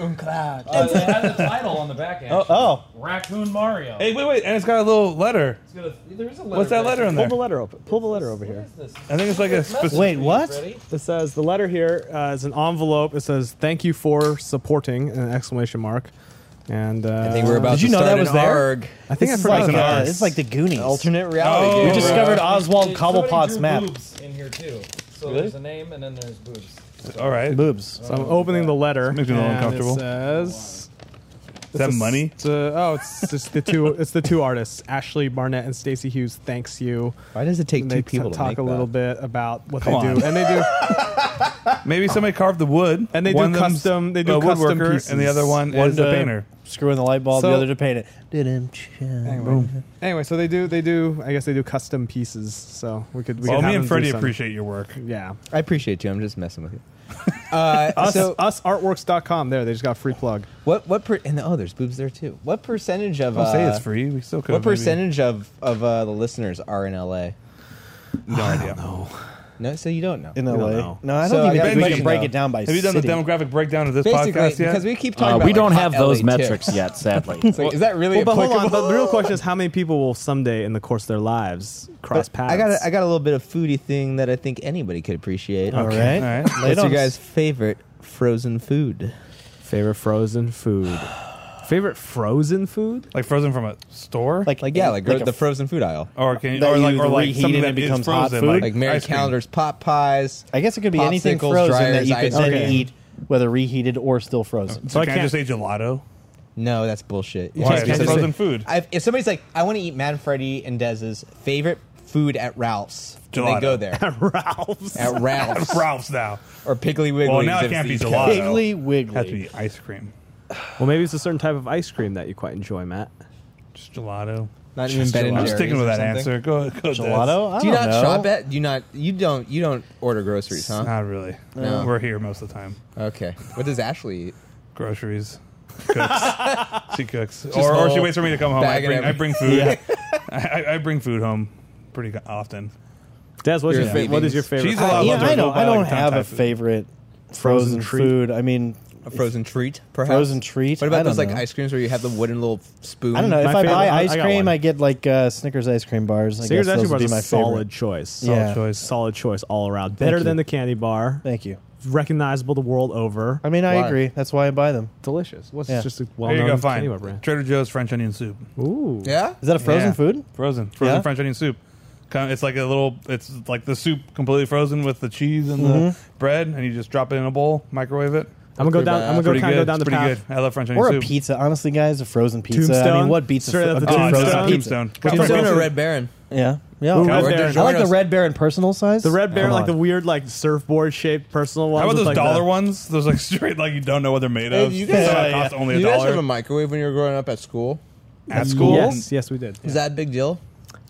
It has a title on the back end. Oh, Raccoon Mario. Hey, wait, and it's got a little letter. There's a letter. What's that letter in Pull there? the letter open. Pull the letter over here. I think it's like a specific. wait, what? It says the letter here is an envelope. It says "Thank you for supporting!" an exclamation mark. And I think we're about Did to you know start that was an there? ARG. I think I This is forgot like, about it's like the Goonies. Alternate reality. Oh, We right. discovered Oswald Somebody Cobblepot's drew map. boobs in here too. So Really? there's a name and then there's boobs. All right. Boobs. So I'm opening the letter. Makes me a little and uncomfortable. It says. Is that money? It's just the two. It's the two artists, Ashley Barnett and Stacey Hughes. Thanks you. Why does it take And two they people to talk make a little that? bit about what Come they on. do, and they do. Maybe somebody carved the wood, And they do One of them's custom- they do a custom woodworker, pieces. and the other one One is the to painter. screw in the light bulb, So- the other to paint it. Anyway, so they do. I guess they do custom pieces. So we could. Well, could me have and them do Freddie some- appreciate your work. Yeah. I appreciate you. I'm just messing with you. Usartworks.com. There, they just got a free plug. There's boobs there too. What percentage of Don't say it's free. We still could. what percentage of the listeners are in LA? No idea. No, so you don't know. In don't LA. know. No, I So don't I think got we Benji, can break though. it down by Have you done city. the demographic breakdown of this Basically, podcast yet? because we keep talking about We don't like, have hot those LA metrics tips. yet, sadly. It's like, is that really But hold applicable? on. The real question is, how many people will someday, in the course of their lives, cross paths? I got a little bit of foodie thing that I think anybody could appreciate. All right. All right. Lay it What's your on us. guys' favorite frozen food? favorite frozen food. Favorite frozen food? Like frozen from a store? Like the a- frozen food aisle. or can you, that or like you or like reheat something it that and is becomes hot frozen, food? Like Mary ice cream. Calendar's pot pies. I guess it could be anything Popsicles, frozen that dryers, you could ice then cream. eat, whether reheated or still frozen. So I can I can't- just say gelato? No, that's bullshit. You Why? can't It's just frozen say- food. If somebody's like, I want to eat Matt, Freddie, and Dez's favorite food at Ralph's, do they Gelato. go there. Ralph's. At Ralph's. Ralph's now. Or Piggly Wiggly. Well, now it can't be gelato. Piggly It has to Wiggly. be ice cream. Well, maybe it's a certain type of ice cream that you quite enjoy, Matt. Just gelato. Not even Ben and I'm Jerry's. sticking with or that something? answer. Go Des. Gelato? I Do you don't not know. shop at? You don't order groceries, huh? Not really. No. We're here most of the time. Okay. What does Ashley eat? Groceries. Cooks. She cooks. Or whole she waits for me to come home. bag and I bring food. I bring food home pretty often. Des, what Your is your feelings. favorite? She's a lot Yeah, of I don't like have a type food. favorite frozen treat. food. I mean, A frozen treat, perhaps. frozen treat. What I about don't those like know. ice creams where you have the wooden little spoon? I don't know. If My I favorite- buy I ice got cream, one. I get like Snickers ice cream bars. I Snickers guess ice those cream would bar be is my a solid favorite. choice. Yeah. choice. Solid choice all around. Better you. than the candy bar. Thank you. Recognizable the world over. I mean, I Why? agree. That's why I buy them. Delicious. What's Yeah. just a There you well-known go. candy bar Fine. brand? Trader Joe's French onion soup. Ooh. Yeah? Is that a frozen Yeah. food? Frozen Yeah? French onion soup. It's like a little. It's like the soup completely frozen with the cheese and the bread, and you just drop it in a bowl, microwave it. I'm gonna go down. I'm gonna Pretty kind of good. go down It's the pretty path. good. I love French onion Or a soup. pizza. Honestly, guys, a frozen pizza. I Tombstone? mean, what beats a, Straight out the a Oh, frozen no, pizza? Tombstone. Tombstone or Frozen- Red Baron? Yeah. Yeah. Ooh, okay. Red Or Baron. just I like join the us. Red Baron personal size. The Red Baron, Come like the on. weird, like surfboard shaped personal ones. How about with, those like, dollar the- ones? Those like straight, like you don't know what they're made of. you guys- So Yeah, it costs only You guys have a $1 microwave when you were growing up at school? at school. Yes, we did. Is that a big deal?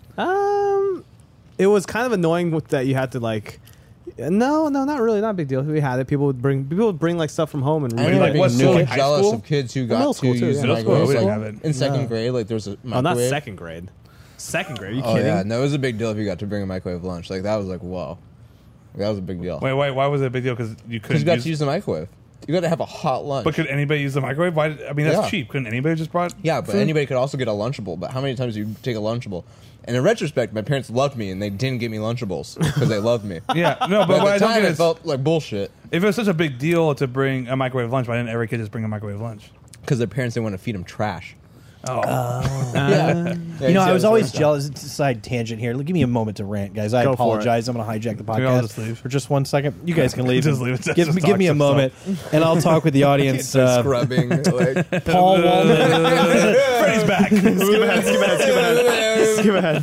It was kind of annoying with that you had to like. No, not really, not a big deal. We had it. People would bring like stuff from home and I read mean, like like, what, so school, like high jealous school? of kids who middle got school, to too, use yeah. the Middle school, microwave. we didn't Like, have it. in second grade, like there was a Oh, microwave. not second grade. Second grade? Are you Oh kidding? yeah, no, it was a big deal if you got to bring a microwave lunch. Like that was like whoa, that was a big deal. Wait, why was it a big deal? Because you Because couldn't you got use. to use the microwave. You got to have a hot lunch. But could anybody use the microwave? Why? I mean, that's Yeah. cheap. Couldn't anybody just brought? yeah, but anybody could also get a Lunchable. But how many times do you take a Lunchable? And in retrospect, my parents loved me and they didn't get me Lunchables because they loved me. Yeah, no, But but what I at the don't time, get it is felt like bullshit if it was such a big deal to bring a microwave lunch, why didn't every kid just bring a microwave lunch? because their parents didn't want to feed them trash. Oh, Yeah, You know, I was always jealous. jealous. It's a side tangent here. Give me a moment to rant, guys. I Go for apologize. I'm going to hijack the we all podcast just leave? for just 1 second. You guys can leave. Just leave it. Give, Just give me a talk moment, and I'll talk with the audience. Scrubbing. Like, Paul Wallman. Freddy's back. Skip ahead.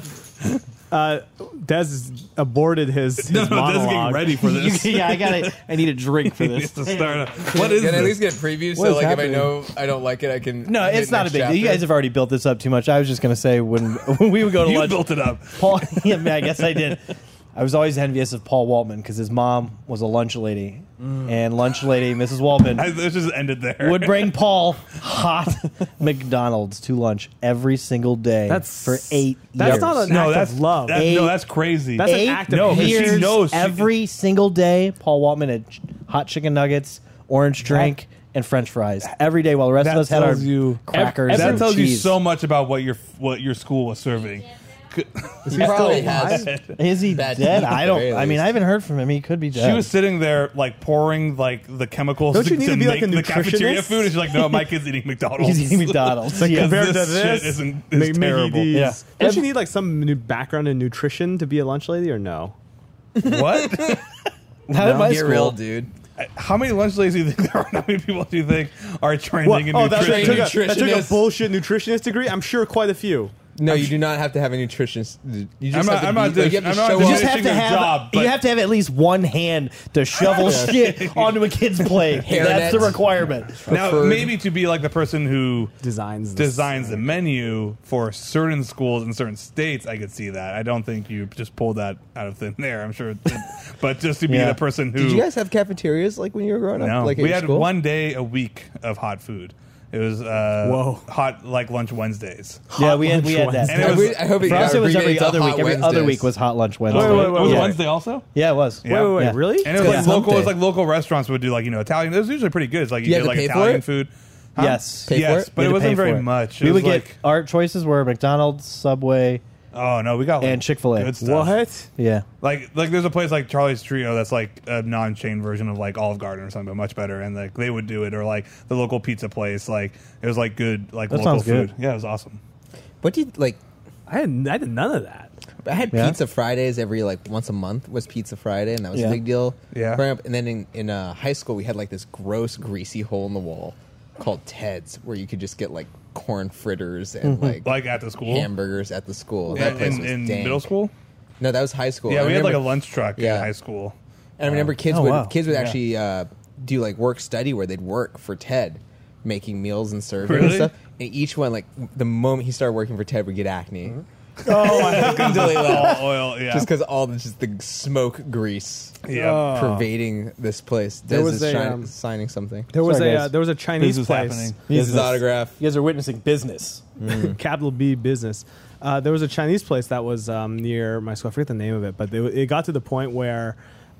Des has aborted his No, Des is monologue. getting ready for this. Yeah, I need a drink for He needs this. to start. What is can I at this? least get previews What so is like happening? if I know I don't like it, I can. No, hit it's not a next big deal. You chapter. guys have already built this up too much. I was just going to say when we would go to You lunch. built it up. Paul, yeah, I guess I did. I was always envious of Paul Waltman because his mom was a lunch lady, and lunch lady Mrs. Waltman This just ended there. would bring Paul hot McDonald's to lunch every single day for 8 That's years. not an no, act that's of love. no, that's crazy. That's an 8 act of No, 'cause she years, knows she- every single day. Paul Waltman had hot chicken nuggets, orange drink, and French fries every day, while the rest That of us had our tells you- crackers. that and tells you cheese. so much about what your school was serving. He probably has. Is he Bad dead? teeth, I at the don't. very I mean, least. I haven't heard from him. He could be dead. She was sitting there like pouring like the chemicals Don't you to need to be, like, make a the cafeteria nutritionist? food, and she's like, "No, my kid's eating McDonald's." He's eating McDonald's. Yeah. Compared to this this, shit is Mickey terrible. D's. Yeah. Don't you need like some new background in nutrition to be a lunch lady or no? What? How did my Get school? real, dude. How many lunch ladies do you think there are? How many people do you think are training in Oh, that nutrition? took a Nutritionist. bullshit nutritionist degree? I'm sure quite a few. No, you do not have to have a nutritionist. You just I'm not- have to I'm not be, like, you dis- have to I'm not show You dis- just up. have to their have. job, but- you have to have at least one hand to shovel shit onto a kid's plate. That's the Hairnet. requirement. Now, preferred. maybe to be like the person who Designs the menu for certain schools in certain states, I could see that. I don't think you just pulled that out of thin air. I'm sure, but just to be Yeah. the person who Did you guys have cafeterias like when you were growing up? no, Like at we your had school? 1 day a week of hot food. It was hot like lunch Wednesdays. Yeah, we had lunch that. And it I, was- I hope it For us, got it was every abbreviated to other Hot week. Every other Wednesdays. week was hot lunch Wednesday. wait, Was it Yeah. Wednesday also? Yeah, it was. Yeah. Wait, Yeah. really? And it was like It's local. It was Hump like local restaurants would do like Italian. It was usually pretty good. It's like you You get had like to pay for Italian it? food. Yes. Pay for Yes, it? but You it had to pay wasn't very for it. much. It We was would like get our choices were McDonald's, Subway. oh no, we got like, And Chick-fil-A. Good stuff. What? Yeah. Like there's a place like Charlie's Trio that's like a non-chain version of like Olive Garden or something, but much better. And like they would do it, or like the local pizza place. Like it was like good like That local sounds food. good. Yeah, it was awesome. What do you like? I did none of that. I had Yeah? Pizza Fridays every like once a month was Pizza Friday, and that was Yeah. a big deal. Yeah. Growing up, and then in high school, we had like this gross, greasy hole in the wall called Ted's, where you could just get like corn fritters and Like at the school, hamburgers at the school. That place was in dank. middle school. No, that was high school. Yeah, I we had like a remember- lunch truck in Yeah. high school. And I remember kids Oh, would wow. actually do like work study where they'd work for Ted. making meals and serving Really? and stuff. And each one, like the moment he started working for Ted, would get acne. Oh, I Completely left. All oil, yeah. Just because all the smoke grease yeah. pervading this place. There Des was is a, signing something. There was Sorry, a guys. there was a Chinese Business place, happening. This is autograph. You guys are witnessing business. capital B business. There was a Chinese place that was near my school. I forget the name of it, but it got to the point where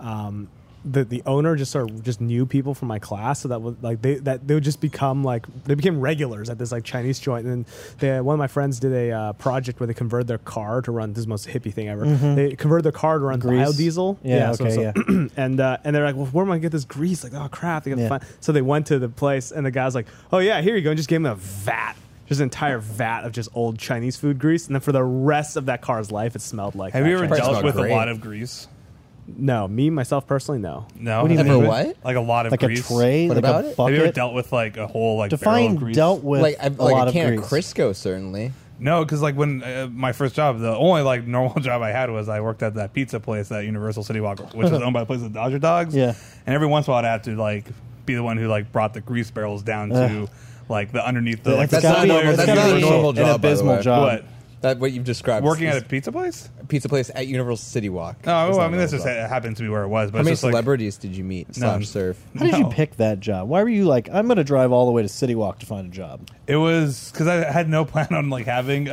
the owner just sort of just knew people from my class, so that was like they would just become like they became regulars at this like Chinese joint. And one of my friends did a project where they converted their car to run, this is the most hippie thing ever. They converted their car to run Grease? biodiesel. Yeah, so- okay, so- and they're like, well, where am I gonna get this grease? Like, oh crap, they got to Yeah. find. So they went to the place, and the guy's like, oh yeah, here you go, and just gave him a vat. Just an entire vat of just old Chinese food grease, and then for the rest of that car's life, it smelled like. Have that you ever Chinese- Probably dealt smelled with great. a lot of grease? No, me myself personally, no. No. What do you Have mean? ever- What? Like a lot of Like grease. a tray, What like about a it? bucket. Have you ever dealt with like a whole like barrel Define of grease? dealt with Like a like lot I of can't grease. Crisco certainly. No, because like when my first job, the only like normal job I had was I worked at that pizza place at Universal City Walk, which is owned by the place of Dodger Dogs. Yeah. And every once in a while I'd have to like be the one who like brought the grease barrels down to like the underneath the like That's the gotta be- layers that's of gotta the be universal- normal an job, by the abysmal way. job. What? That what you've described. Working is at a pizza place? pizza place at Universal City Walk. No, It's well, not I mean that's normal just job. happened to be where it was. But How many it's just like celebrities did you meet / serve? How did you No. pick that job? Why were you like, I'm going to drive all the way to City Walk to find a job? it was because I had no plan on like having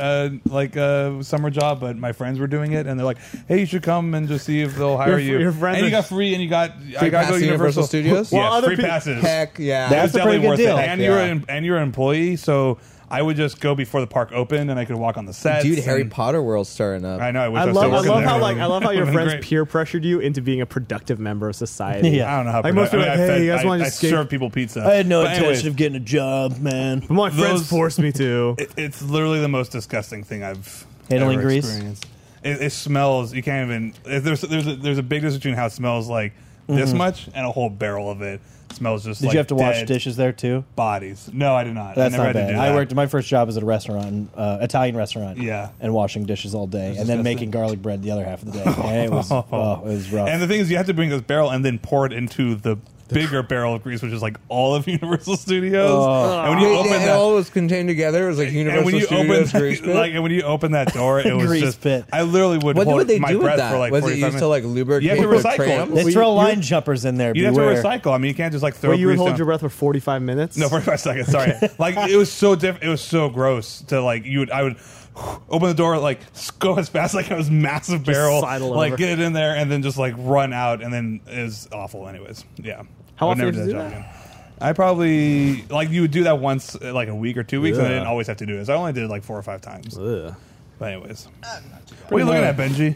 a summer job, but my friends were doing it, and they're like, "Hey, you should come and just see if they'll hire you." your friends and you are- got free, and you got Free I got to pass go to to Universal Studios? Yeah, While other free peo- passes. Heck yeah. That's It was a pretty definitely good worth deal. it. And you're an employee, so I would just go before the park opened, and I could walk on the set. Dude, Harry Potter World's starting up. I know. I wish I I was love, still I working love there. how like I love how your Would've been friends great. peer pressured you into being a productive member of society. Yeah. I don't know how. Like most people, are like, hey, you guys want to I just skate? serve people pizza. I had no But anyways, intention of getting a job, man. My friends those- forced me to. It's literally the most disgusting thing I've Handling ever grease? experienced. It smells. You can't even. There's a big difference between how it smells like this much and a whole barrel of it smells just. Did like you have to wash dead dishes there too? bodies? No, I did not. That's I never not had to bad. do I that. worked. My first job was at a restaurant, Italian restaurant. Yeah. and washing dishes all day, and then disgusting. making garlic bread the other half of the day. And it was it was rough. And the thing is, you have to bring this barrel and then pour it into the bigger barrel of grease, which is like all of Universal Studios. And when you Wait, open it that, all was contained together. It was like and Universal when you Studios open grease that, pit. like, and when you open that door, it was Grease just. pit. I literally would What hold would they my do with breath that? for like Was it 45 used to minutes. like lubricate You have to the recycle. trams? they Well, throw you- line jumpers in there. You have to Beware. recycle. I mean, you can't just like throw. Wait, you would grease hold down. your breath for 45 minutes? No, 45 seconds. Sorry. Like it was so it was so gross to like I would open the door, like go as fast like it was massive barrel, sidle like over. get it in there, and then just like run out, and then it was awful. Anyways, yeah. How I would often never did you that do job that? again. I probably like you would do that once like a week or 2 weeks, and I Yeah. didn't always have to do it. So I only did it like 4 or 5 times. Ugh. But anyways, what are you looking at, Benji?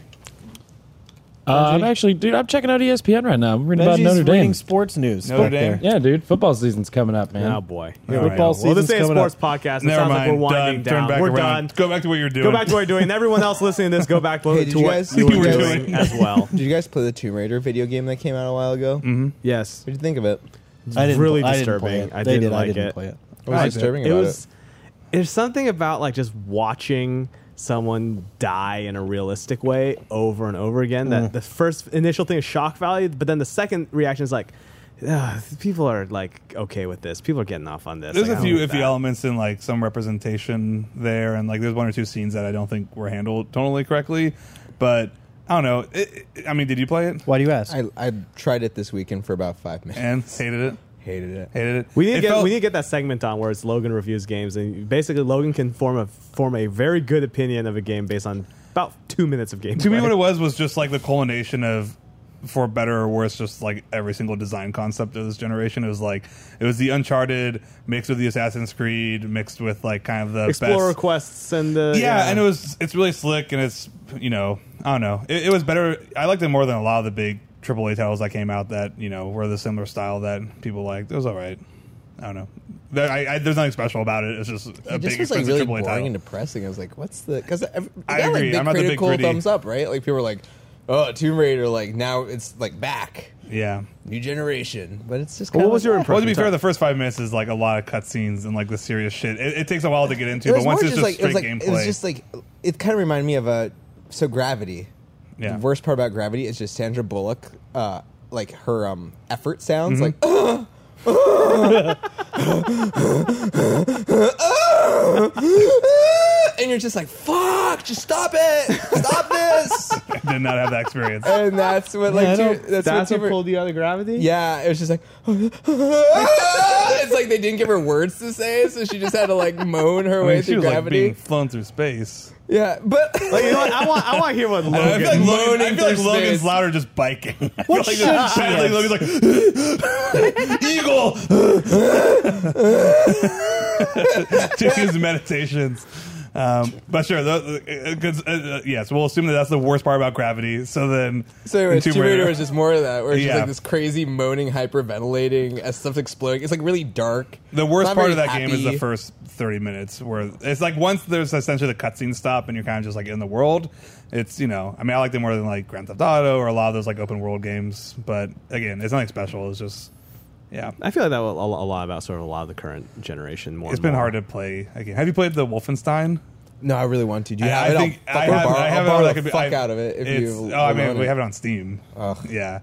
I'm actually, dude, I'm checking out ESPN right now. I'm reading about Benji's Notre Dame. reading sports news. Notre back Dame? there. Yeah, dude, football season's coming up, man. Oh boy. All right. Football Well, this season's ain't a coming sports up. podcast. It Never sounds like mind. we're winding Done. Turn down. back We're around. done. Go back to what you're doing. Go back to what you're doing. And everyone else listening to this, go back to, Hey, did to you what guys- you you were were doing doing? as well. Did you guys play the Tomb Raider video game that came out a while ago? Mm-hmm. Yes. What did you think of it? I didn't, really I didn't play disturbing. it. I They didn't did. like I didn't it. play it. What was disturbing It about was. There's something about like just watching someone die in a realistic way over and over again. That the first initial thing is shock value, but then the second reaction is like, people are like okay with this. People are getting off on this. There's Like, a I few don't like iffy that. elements in like some representation there, and like there's 1 or 2 scenes that I don't think were handled totally correctly. But I don't know. I mean, did you play it Why do you ask? I tried it this weekend for about 5 minutes. and hated it? Hated it. Hated it. We need to It get felt- we need to get that segment on where it's Logan reviews games, and basically Logan can form a very good opinion of a game based on about 2 minutes of gameplay. To me, what it was just like the culmination of, for better or worse, just like every single design concept of this generation. It was the Uncharted mixed with the Assassin's Creed mixed with like kind of the Explorer best. quests and the Yeah, and it's really slick, and it's I don't know. It was better. I liked it more than a lot of the big AAA titles that came out that were the similar style that people liked. It was all right. I don't know. There's nothing special about it. It's just a It big just was like expensive really AAA boring title. and depressing. I was like, "What's the?" Because I got agree. like I'm not the big critical gritty. thumbs up, right? Like people were like, "Oh, Tomb Raider!" Like now it's like back, Yeah. new generation. But it's just. What kinda was your like, impression? Well, to be fair, the first 5 minutes is like a lot of cutscenes and like the serious shit. It takes a while to get into, It but was once more it's just like straight it gameplay, was just like it kind of reminded me of Gravity. yeah. The worst part about Gravity is just Sandra Bullock, like her effort sounds Mm-hmm. like and you're just like, fuck, just stop it, stop this. I did not have that experience. And that's what That's what pulled you out of gravity? Yeah, it was just like it's like they didn't give her words to say, so she just had to like moan her I way mean, she through was like gravity. being flown through space. Yeah, but Like, you know what? I want to hear what Logan. I feel like, moaning I feel like through Logan's space. louder just biking. I What feel should like she I feel like Logan's like eagle doing his meditations. But sure, yes, we'll assume that that's the worst part about gravity. So then, so anyways, in Tomb Raider was just more of that, where it's just Yeah. like this crazy moaning, hyperventilating as stuff's exploding. It's like really dark. The worst Not part very of that game is happy. the first 30 minutes, where it's like once there's essentially the cutscenes stop and you're kind of just like in the world. It's, I mean, I like it more than like Grand Theft Auto or a lot of those like open world games. But again, it's nothing special. It's just, yeah. I feel like that was a lot about sort of a lot of the current generation. More. It's and been more. hard to play again. Have you played the Wolfenstein? No, I really want to. Do you I have it? think I'll I fucking have. borrow, I have I'll it borrow that the could be. fuck out of it. If It's, you, I mean, own we it. have it on Steam. Ugh. Yeah.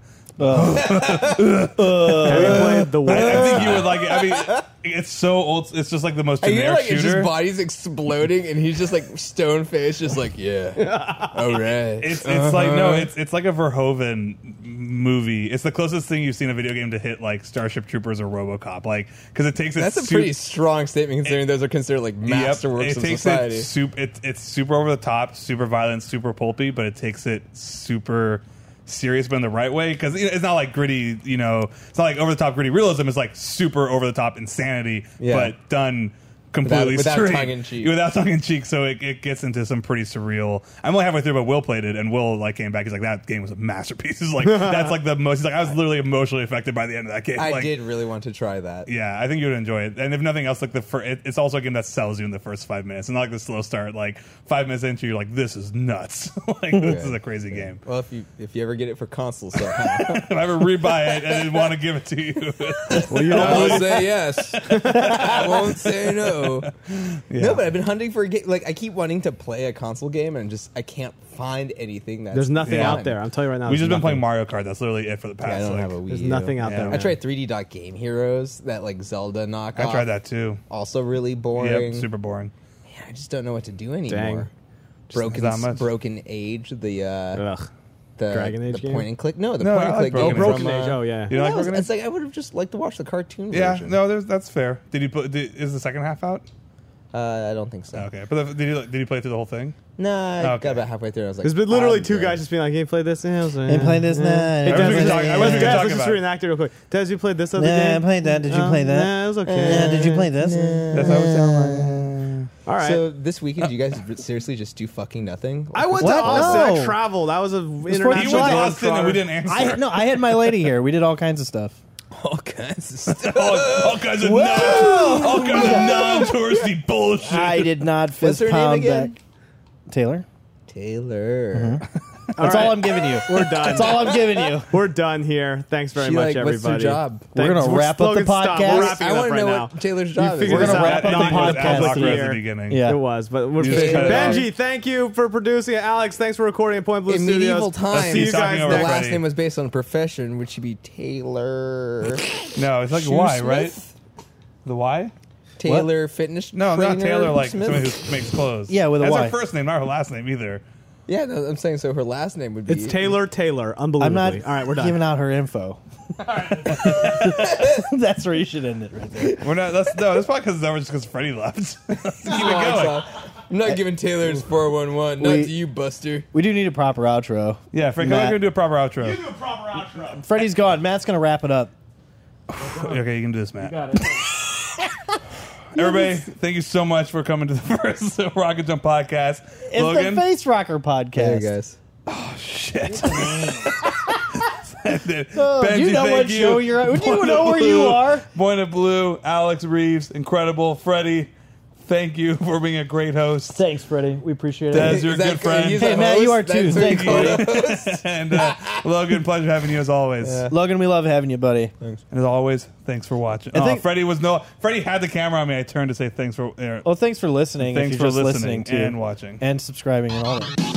Have you played the I think you would like it. I mean, it's so old. It's just like the most And generic like it's shooter. just bodies exploding, and he's just like stone faced, just like yeah, all right. It's like no, it's like a Verhoeven movie. It's the closest thing you've seen a video game to hit like Starship Troopers or RoboCop, like because it takes it. That's a pretty strong statement considering those are considered like masterworks It of takes society. it's super over the top, super violent, super pulpy, but it takes it super serious, but in the right way, because it's not like gritty. It's not like over the top gritty realism. It's like super over the top insanity, Yeah. but done completely Without straight. tongue-in-cheek. Without tongue in cheek. So it gets into some pretty surreal. I'm only halfway through, but Will played it, and Will like came back. He's like, that game was a masterpiece. He's like, that's like the most. He's like, I was literally emotionally affected by the end of that game. I Like, did really want to try that. yeah, I think you would enjoy it. And if nothing else, like it's also a game that sells you in the first 5 minutes, and not like the slow start. Like 5 minutes into, you're like, this is nuts. Like this is a crazy game. Well, if you ever get it for console somehow, If I ever rebuy it and didn't want to give it to you, I will say yes. I won't say no. No, but I've been hunting for a game. Like I keep wanting to play a console game, and just I can't find anything that's There's nothing Yeah. out there. I'm telling you right now. we've just there's been playing nothing. Mario Kart. That's literally it for the past. I don't like, have a Wii There's U. nothing out Yeah. there. I man. tried 3D Game Heroes, that like Zelda knockoff. I tried that too. Also really boring. Yep, super boring. Yeah, I just don't know what to do anymore. Dang. not much. Broken Age, the Ugh. the Dragon Age the game? point and click. No, the No, point I and like click game Broken Broken from, Age. Oh yeah. You like no, Broken Age? it's like I would have just liked to watch the cartoon Yeah, version. no, that's fair. Did you put? Is the second half out? I don't think so. Okay, but did you play through the whole thing? No, I Okay. got about halfway through. I was like, There's been literally I'm two good. guys just being like, "Hey, play this." Yeah, I was like, Hey, play this now. Hey, I Des, wish we could talk- I wish we could Des, talk let's just about it. reenact it real quick. Des, you played this other Yeah, I game? played that. Did you play that? Nah, it was okay. Yeah, did you play this? That's how it sounds like. All right. So this weekend, you guys seriously just do fucking nothing? I went What? to Austin. No. I traveled. I was an for international You went to Austin and we globetrotter. didn't answer. I had my lady here. We did all kinds of stuff. All kinds of stuff. all kinds of non-touristy bullshit. I did not What's fist her name pound again? back. Taylor. Taylor. That's all I'm giving you. We're done. That's all I'm giving you. We're done here. Thanks very She, much, like, what's her everybody. job? We're gonna wrap up the Logan, stop. podcast. We're wrapping I it want up to right know now. what Taylor's You job is. figured We're this gonna out. wrap up the Not podcast As awkward as here. the beginning. Yeah. It was, but we're You just cut it off. Benji, thank you for producing it. Alex, thanks for recording at Point Blue In Studios. medieval See times, you He's talking guys over the next. last Freddie. name was based on a profession, which should be Taylor. No, it's like Y, right? Shoesmith? The Y? Taylor Fitness No, trainer not Taylor, like Smith? somebody who makes clothes. Yeah, with a That's Y. her first name, not her last name either. Yeah, no, I'm saying so her last name would be... It's Taylor, unbelievably. I'm not All right, we're done. giving out her info. That's where you should end it right there. We're not. That's probably because that was just because Freddie left. Let's keep it going. I'm not giving Taylor's 411. Not to you, Buster. We do need a proper outro. Yeah, Freddie, come on, Matt. gonna do a proper outro. Freddie's gone. Matt's going to wrap it up. Okay, you can do this, Matt. Everybody, thank you so much for coming to the first Rocket Jump podcast. It's Logan, the Face Rocker podcast. Hey, guys. shit. Oh, Benji, you know thank what show you're at. You know where you are. Point of Blue, Alex Reeves, incredible. Freddie, thank you for being a great host. Thanks, Freddie. We appreciate Des, it. you're a Is that good friend. he's Hey, a Matt, you host? are too. That's Thanks, who you and Logan, pleasure having you as always. Logan, we love having you, buddy. And as always, thanks for watching. I think- Freddie had the camera on me. I turned to say thanks for Well, thanks for listening. thanks if you're for just listening too. and watching. And subscribing and all that.